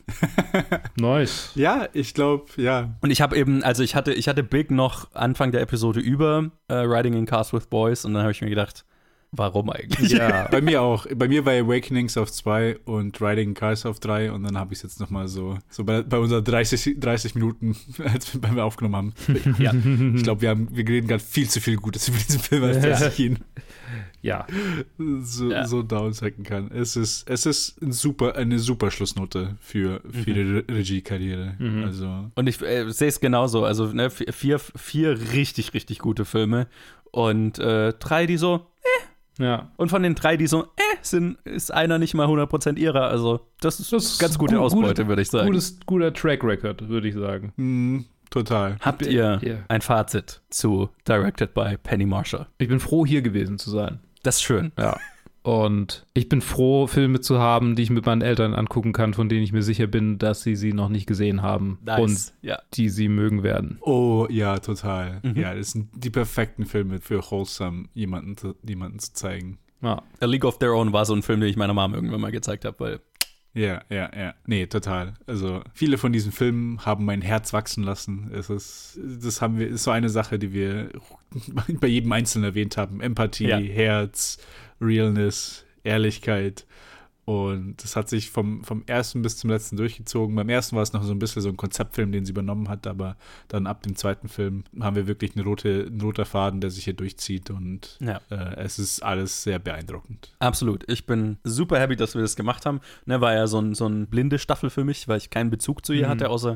Nice. Ja, ich glaube, ja. Und ich habe eben, also ich hatte, ich hatte Big noch Anfang der Episode über äh, Riding in Cars with Boys und dann habe ich mir gedacht, warum eigentlich? Ja, bei mir auch. Bei mir war Awakenings auf zwei und Riding in Cars auf drei und dann habe ich es jetzt nochmal so, so bei, bei unseren dreißig, dreißig Minuten, als wir, wir aufgenommen haben. Ja, ich glaube, wir haben, wir reden gerade viel zu viel Gutes über diesen Film, als dass ich ihn ja. so, ja. so downsacken kann. Es ist, es ist ein super, eine super Schlussnote für, für mhm. die Re- Regie-Karriere. Mhm. Also. Und ich äh, sehe es genauso. Also ne, vier, vier richtig, richtig gute Filme und äh, drei, die so, eh. Ja. Und von den drei, die so, äh, sind, ist einer nicht mal hundert Prozent ihrer. Also das ist, das ist ganz gute gut, Ausbeute, würde ich sagen. Gutes, guter Track Record, würde ich sagen. Mhm. Total. Habt ihr yeah. ein Fazit zu Directed by Penny Marshall? Ich bin froh, hier gewesen zu sein. Das ist schön. Ja. Und ich bin froh, Filme zu haben, die ich mit meinen Eltern angucken kann, von denen ich mir sicher bin, dass sie sie noch nicht gesehen haben nice. und ja. die sie mögen werden. Oh, ja, total. Mhm. Ja, das sind die perfekten Filme für wholesome jemanden zu, jemanden zu zeigen. Ja. A League of Their Own war so ein Film, den ich meiner Mom irgendwann mal gezeigt habe, weil Ja, ja, ja. Nee, total. Also viele von diesen Filmen haben mein Herz wachsen lassen. Es ist, das haben wir, ist so eine Sache, die wir bei jedem Einzelnen erwähnt haben. Empathie, ja. Herz, Realness, Ehrlichkeit. Und das hat sich vom, vom ersten bis zum letzten durchgezogen. Beim ersten war es noch so ein bisschen so ein Konzeptfilm, den sie übernommen hat, aber dann ab dem zweiten Film haben wir wirklich eine rote, ein roter Faden, der sich hier durchzieht und ja. äh, es ist alles sehr beeindruckend. Absolut. Ich bin super happy, dass wir das gemacht haben. Ne, war ja so ein, so ein blinde Staffel für mich, weil ich keinen Bezug zu ihr mhm. hatte, außer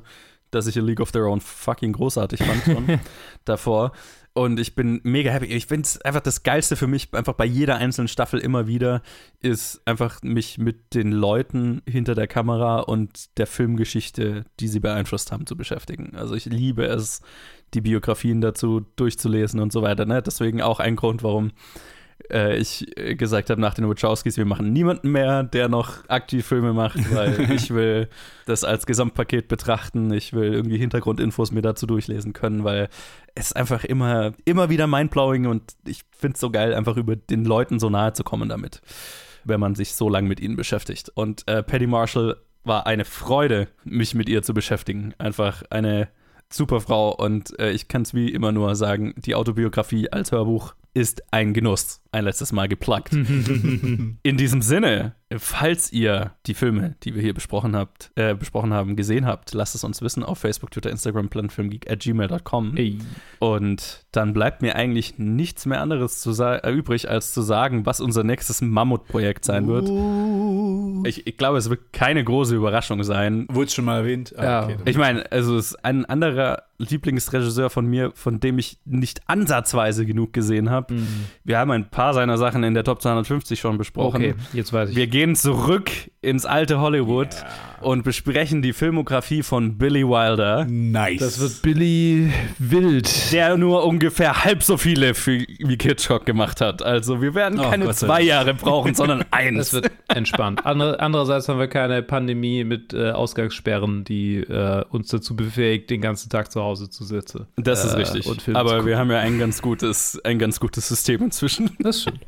dass ich A League of Their Own fucking großartig fand schon davor. Und ich bin mega happy. Ich finde es einfach das Geilste für mich, einfach bei jeder einzelnen Staffel immer wieder, ist einfach mich mit den Leuten hinter der Kamera und der Filmgeschichte, die sie beeinflusst haben, zu beschäftigen. Also ich liebe es, die Biografien dazu durchzulesen und so weiter. Ne? Deswegen auch ein Grund, warum äh, ich gesagt habe nach den Wachowskis, wir machen niemanden mehr, der noch aktiv Filme macht, weil ich will das als Gesamtpaket betrachten. Ich will irgendwie Hintergrundinfos mir dazu durchlesen können, weil es ist einfach immer, immer wieder mindblowing und ich finde es so geil, einfach über den Leuten so nahe zu kommen damit, wenn man sich so lange mit ihnen beschäftigt. Und äh, Patty Marshall war eine Freude, mich mit ihr zu beschäftigen. Einfach eine super Frau und äh, ich kann es wie immer nur sagen, die Autobiografie als Hörbuch ist ein Genuss. Ein letztes Mal geplagt. In diesem Sinne, falls ihr die Filme, die wir hier besprochen habt, äh, besprochen haben, gesehen habt, lasst es uns wissen auf Facebook, Twitter, Instagram, planetfilmgeek at gmail dot com. Hey. Und dann bleibt mir eigentlich nichts mehr anderes zu sa- äh, übrig, als zu sagen, was unser nächstes Mammutprojekt sein wird. Uh. Ich, ich glaube, es wird keine große Überraschung sein. Wurde schon mal erwähnt? Ah, Ja. okay, dann- Ich meine, also es ist ein anderer Lieblingsregisseur von mir, von dem ich nicht ansatzweise genug gesehen habe. Mhm. Wir haben ein paar seiner Sachen in der Top zweihundertfünfzig schon besprochen. Okay, jetzt weiß ich. Wir gehen zurück ins alte Hollywood und besprechen die Filmografie von Billy Wilder, Nice. Das wird Billy Wild. der nur ungefähr halb so viele für, wie Hitchcock gemacht hat. Also wir werden Oh, keine Gott sei zwei Dank. Jahre brauchen, sondern Das eins. wird entspannt. Andere, andererseits haben wir keine Pandemie mit äh, Ausgangssperren, die äh, uns dazu befähigt, den ganzen Tag zu Hause zu sitzen. Das ist äh, richtig. und Filme zu Aber gucken. wir haben ja ein ganz gutes, ein ganz gutes System inzwischen. Das stimmt.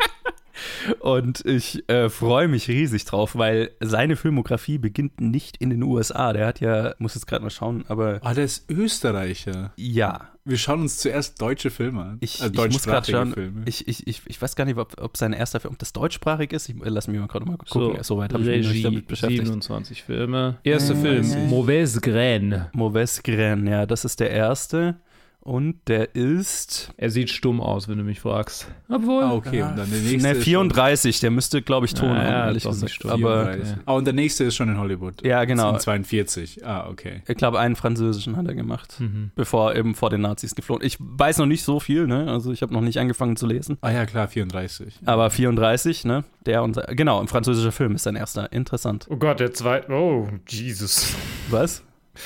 Und ich äh, freue mich riesig drauf, weil seine Filmografie beginnt nicht in den U S A. Der hat ja, muss jetzt gerade mal schauen, aber Ah, der ist Österreicher. ja. Wir schauen uns zuerst deutsche Filme an. Ich, also ich muss gerade deutschsprachige schauen, Filme. ich, ich, ich, ich weiß gar nicht, ob, ob sein erster Film, ob das deutschsprachig ist. Ich äh, lass mich mal gerade mal gucken. So, Soweit habe ich mich noch nicht Regie, damit beschäftigt. siebenundzwanzig Filme. Erster Äh, Film, äh. Mauvaise Graine. Mauvaise Graine, ja, das ist der erste. Und der ist Er sieht stumm aus, wenn du mich fragst. Obwohl. Ah, okay. Und dann der nächste ne, ist vierunddreißig, der müsste, glaube ich, Ton Ah, haben, ja, ehrlich doch nicht gesagt. stumm. Aber vierunddreißig. okay. Ah, und der nächste ist schon in Hollywood. ja, genau. Das sind zweiundvierzig. Ah, okay. Ich glaube, einen französischen hat er gemacht, Mhm. bevor er eben vor den Nazis geflohen. Ich weiß noch nicht so viel, ne? Also ich habe noch nicht angefangen zu lesen. Ah ja, klar, vierunddreißig. Aber vierunddreißig, ne? Der und genau, ein französischer Film ist sein erster. Interessant. Oh Gott, der zweite. Oh, Jesus. Was?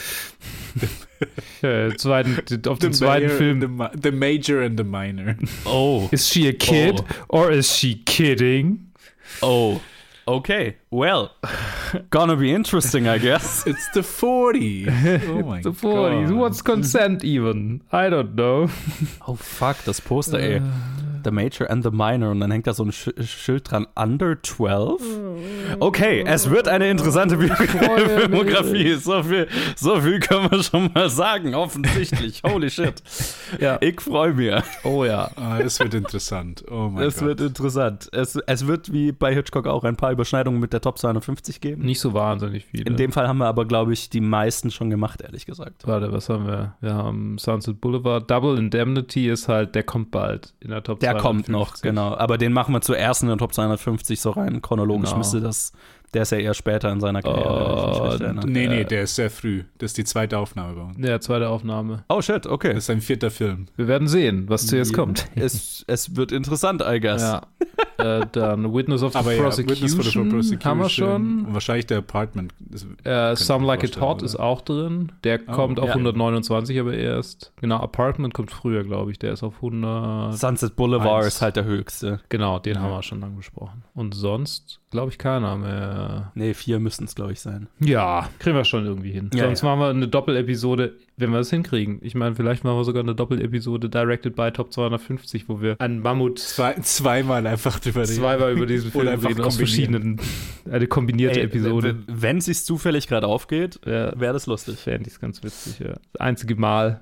Äh, zweiten, auf den The zweiten Mayor Film. and The, Ma- the Major and the Minor. Oh. Is she a kid Oh. or is she kidding? Oh. Okay. Well. Gonna be interesting, I guess. It's the forty. Oh mein The forties. Gott. What's consent even? I don't know. Oh fuck, das Poster, ey. The Major and the Minor. Und dann hängt da so ein Sch Schild dran. Under zwölf? Okay, es wird eine interessante Bi- Filmografie. So viel, so viel können wir schon mal sagen. Offensichtlich. Holy shit. Ja. Ich freue mich. Oh ja. Ah, das wird interessant. Oh mein Es Gott. wird interessant. Es, es wird wie bei Hitchcock auch ein paar Überschneidungen mit der Top zweihundertfünfzig geben. Nicht so wahnsinnig viele. In dem Fall haben wir aber, glaube ich, die meisten schon gemacht, ehrlich gesagt. Warte, was haben wir? Wir haben Sunset Boulevard. Double Indemnity ist halt, der kommt bald in der Top Der kommt noch, zweihundertfünfzig. genau. Aber den machen wir zuerst in der Top zweihundertfünfzig so rein. Chronologisch Genau. müsste das. Der ist ja eher später in seiner Karriere. wenn ich mich Oh, recht erinnere. Nee, nee, Äh, der ist sehr früh. Das ist die zweite Aufnahme bei uns. Ja, zweite Aufnahme. Oh shit, okay. Das ist sein vierter Film. Wir werden sehen, was zuerst kommt. Es, es wird interessant, I guess. Ja. äh, dann Witness of the Aber ja, Prosecution, Witness for the Prosecution haben wir schon. Und wahrscheinlich der Apartment. Das Äh, ich Some mir Like It vorstellen, Hot oder? ist auch drin. Der Oh, kommt auf ja. hundertneunundzwanzig aber erst. Genau, Apartment kommt früher, glaube ich. Der ist auf hundert. Sunset Boulevard Eins. ist halt der höchste. Genau, den Ja. haben wir schon lange besprochen. Und sonst, glaube ich, keiner mehr. Nee, vier müssten es, glaube ich, sein. Ja, kriegen wir schon irgendwie hin. Ja, Sonst ja. machen wir eine Doppelepisode, wenn wir es hinkriegen. Ich meine, vielleicht machen wir sogar eine Doppelepisode Directed by Top zweihundertfünfzig, wo wir einen Mammut Zwei, zweimal einfach drüber reden. zweimal über diesen Film Oder einfach reden, aus kombinieren. verschiedenen, eine kombinierte Ey, Episode. w- Wenn es sich zufällig gerade aufgeht, Ja. wäre das lustig. Fände ich es ganz witzig, ja. Das einzige Mal,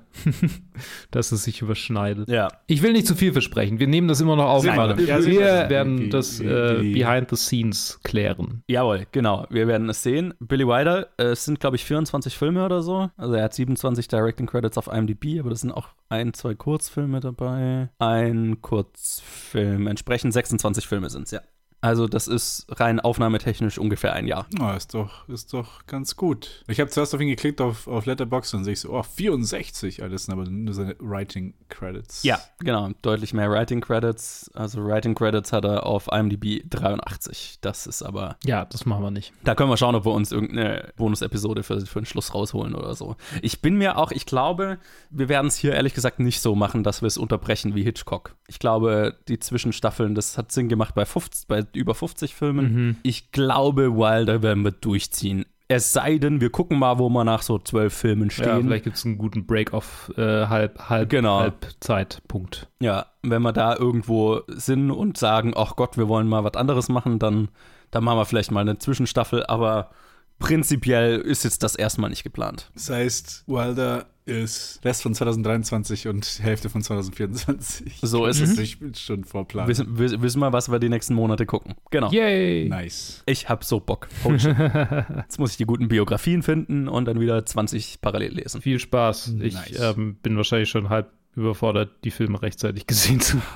dass es sich überschneidet. Ja. Ich will nicht zu viel versprechen. Wir nehmen das immer noch auf. Sehen wir dann. Ja, wir sehen wir dann. werden Wie- das wie- äh, wie- Behind the Scenes klären. Jawohl, genau. Wir werden es sehen. Billy Wilder, äh, es sind, glaube ich, vierundzwanzig Filme oder so. Also er hat siebenundzwanzig Directing Credits auf IMDb, aber das sind auch ein, zwei Kurzfilme dabei. Ein Kurzfilm. Entsprechend sechsundzwanzig Filme sind es, ja. Also das ist rein aufnahmetechnisch ungefähr ein Jahr. Oh, ist doch, ist doch ganz gut. Ich habe zuerst auf ihn geklickt auf, auf Letterboxd und sehe ich so, oh, vierundsechzig. Ah, das sind aber nur seine Writing Credits. Ja, genau. Deutlich mehr Writing Credits. Also Writing Credits hat er auf IMDb dreiundachtzig. Das ist aber... Ja, das machen wir nicht. Da können wir schauen, ob wir uns irgendeine Bonusepisode für, für den Schluss rausholen oder so. Ich bin mir auch, ich glaube, wir werden es hier ehrlich gesagt nicht so machen, dass wir es unterbrechen wie Hitchcock. Ich glaube, die Zwischenstaffeln, das hat Sinn gemacht bei, fünfzig, bei über fünfzig Filmen. Mhm. Ich glaube, Wilder werden wir durchziehen. Es sei denn, wir gucken mal, wo wir nach so zwölf Filmen stehen. Ja, vielleicht gibt es einen guten Break-off, äh, halb, halb, genau. Halbzeitpunkt. Ja, wenn wir da irgendwo sind und sagen, ach Gott, wir wollen mal was anderes machen, dann, dann machen wir vielleicht mal eine Zwischenstaffel, aber prinzipiell ist jetzt das erstmal nicht geplant. Das heißt, Wilder ist Rest von zwanzig dreiundzwanzig und Hälfte von zwanzig vierundzwanzig. So ist es. Ich bin schon vorplanen. Wissen, wissen wir, was wir die nächsten Monate gucken. Genau. Yay! Nice. Ich hab so Bock. Holy shit. Jetzt muss ich die guten Biografien finden und dann wieder zwanzig parallel lesen. Viel Spaß. Ich nice. ähm, bin wahrscheinlich schon halb überfordert, die Filme rechtzeitig gesehen zu haben.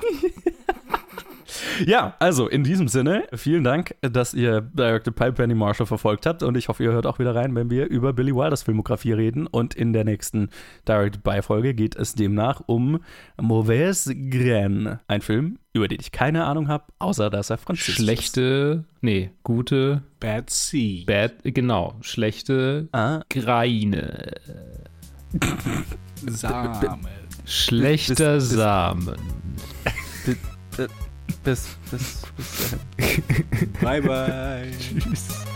Ja, also in diesem Sinne, vielen Dank, dass ihr Directed by Penny Marshall verfolgt habt und ich hoffe, ihr hört auch wieder rein, wenn wir über Billy Wilders Filmografie reden und in der nächsten Directed by Folge geht es demnach um Mauvaise Graine, ein Film, über den ich keine Ahnung habe, außer dass er französisch Schlechte, ist. nee, gute Bad Seed. Bad, genau, schlechte ah. Greine. Samen. Schlechter bis, bis, Samen. Bis, bis, bis, bis, bis Bye, bye. Tschüss.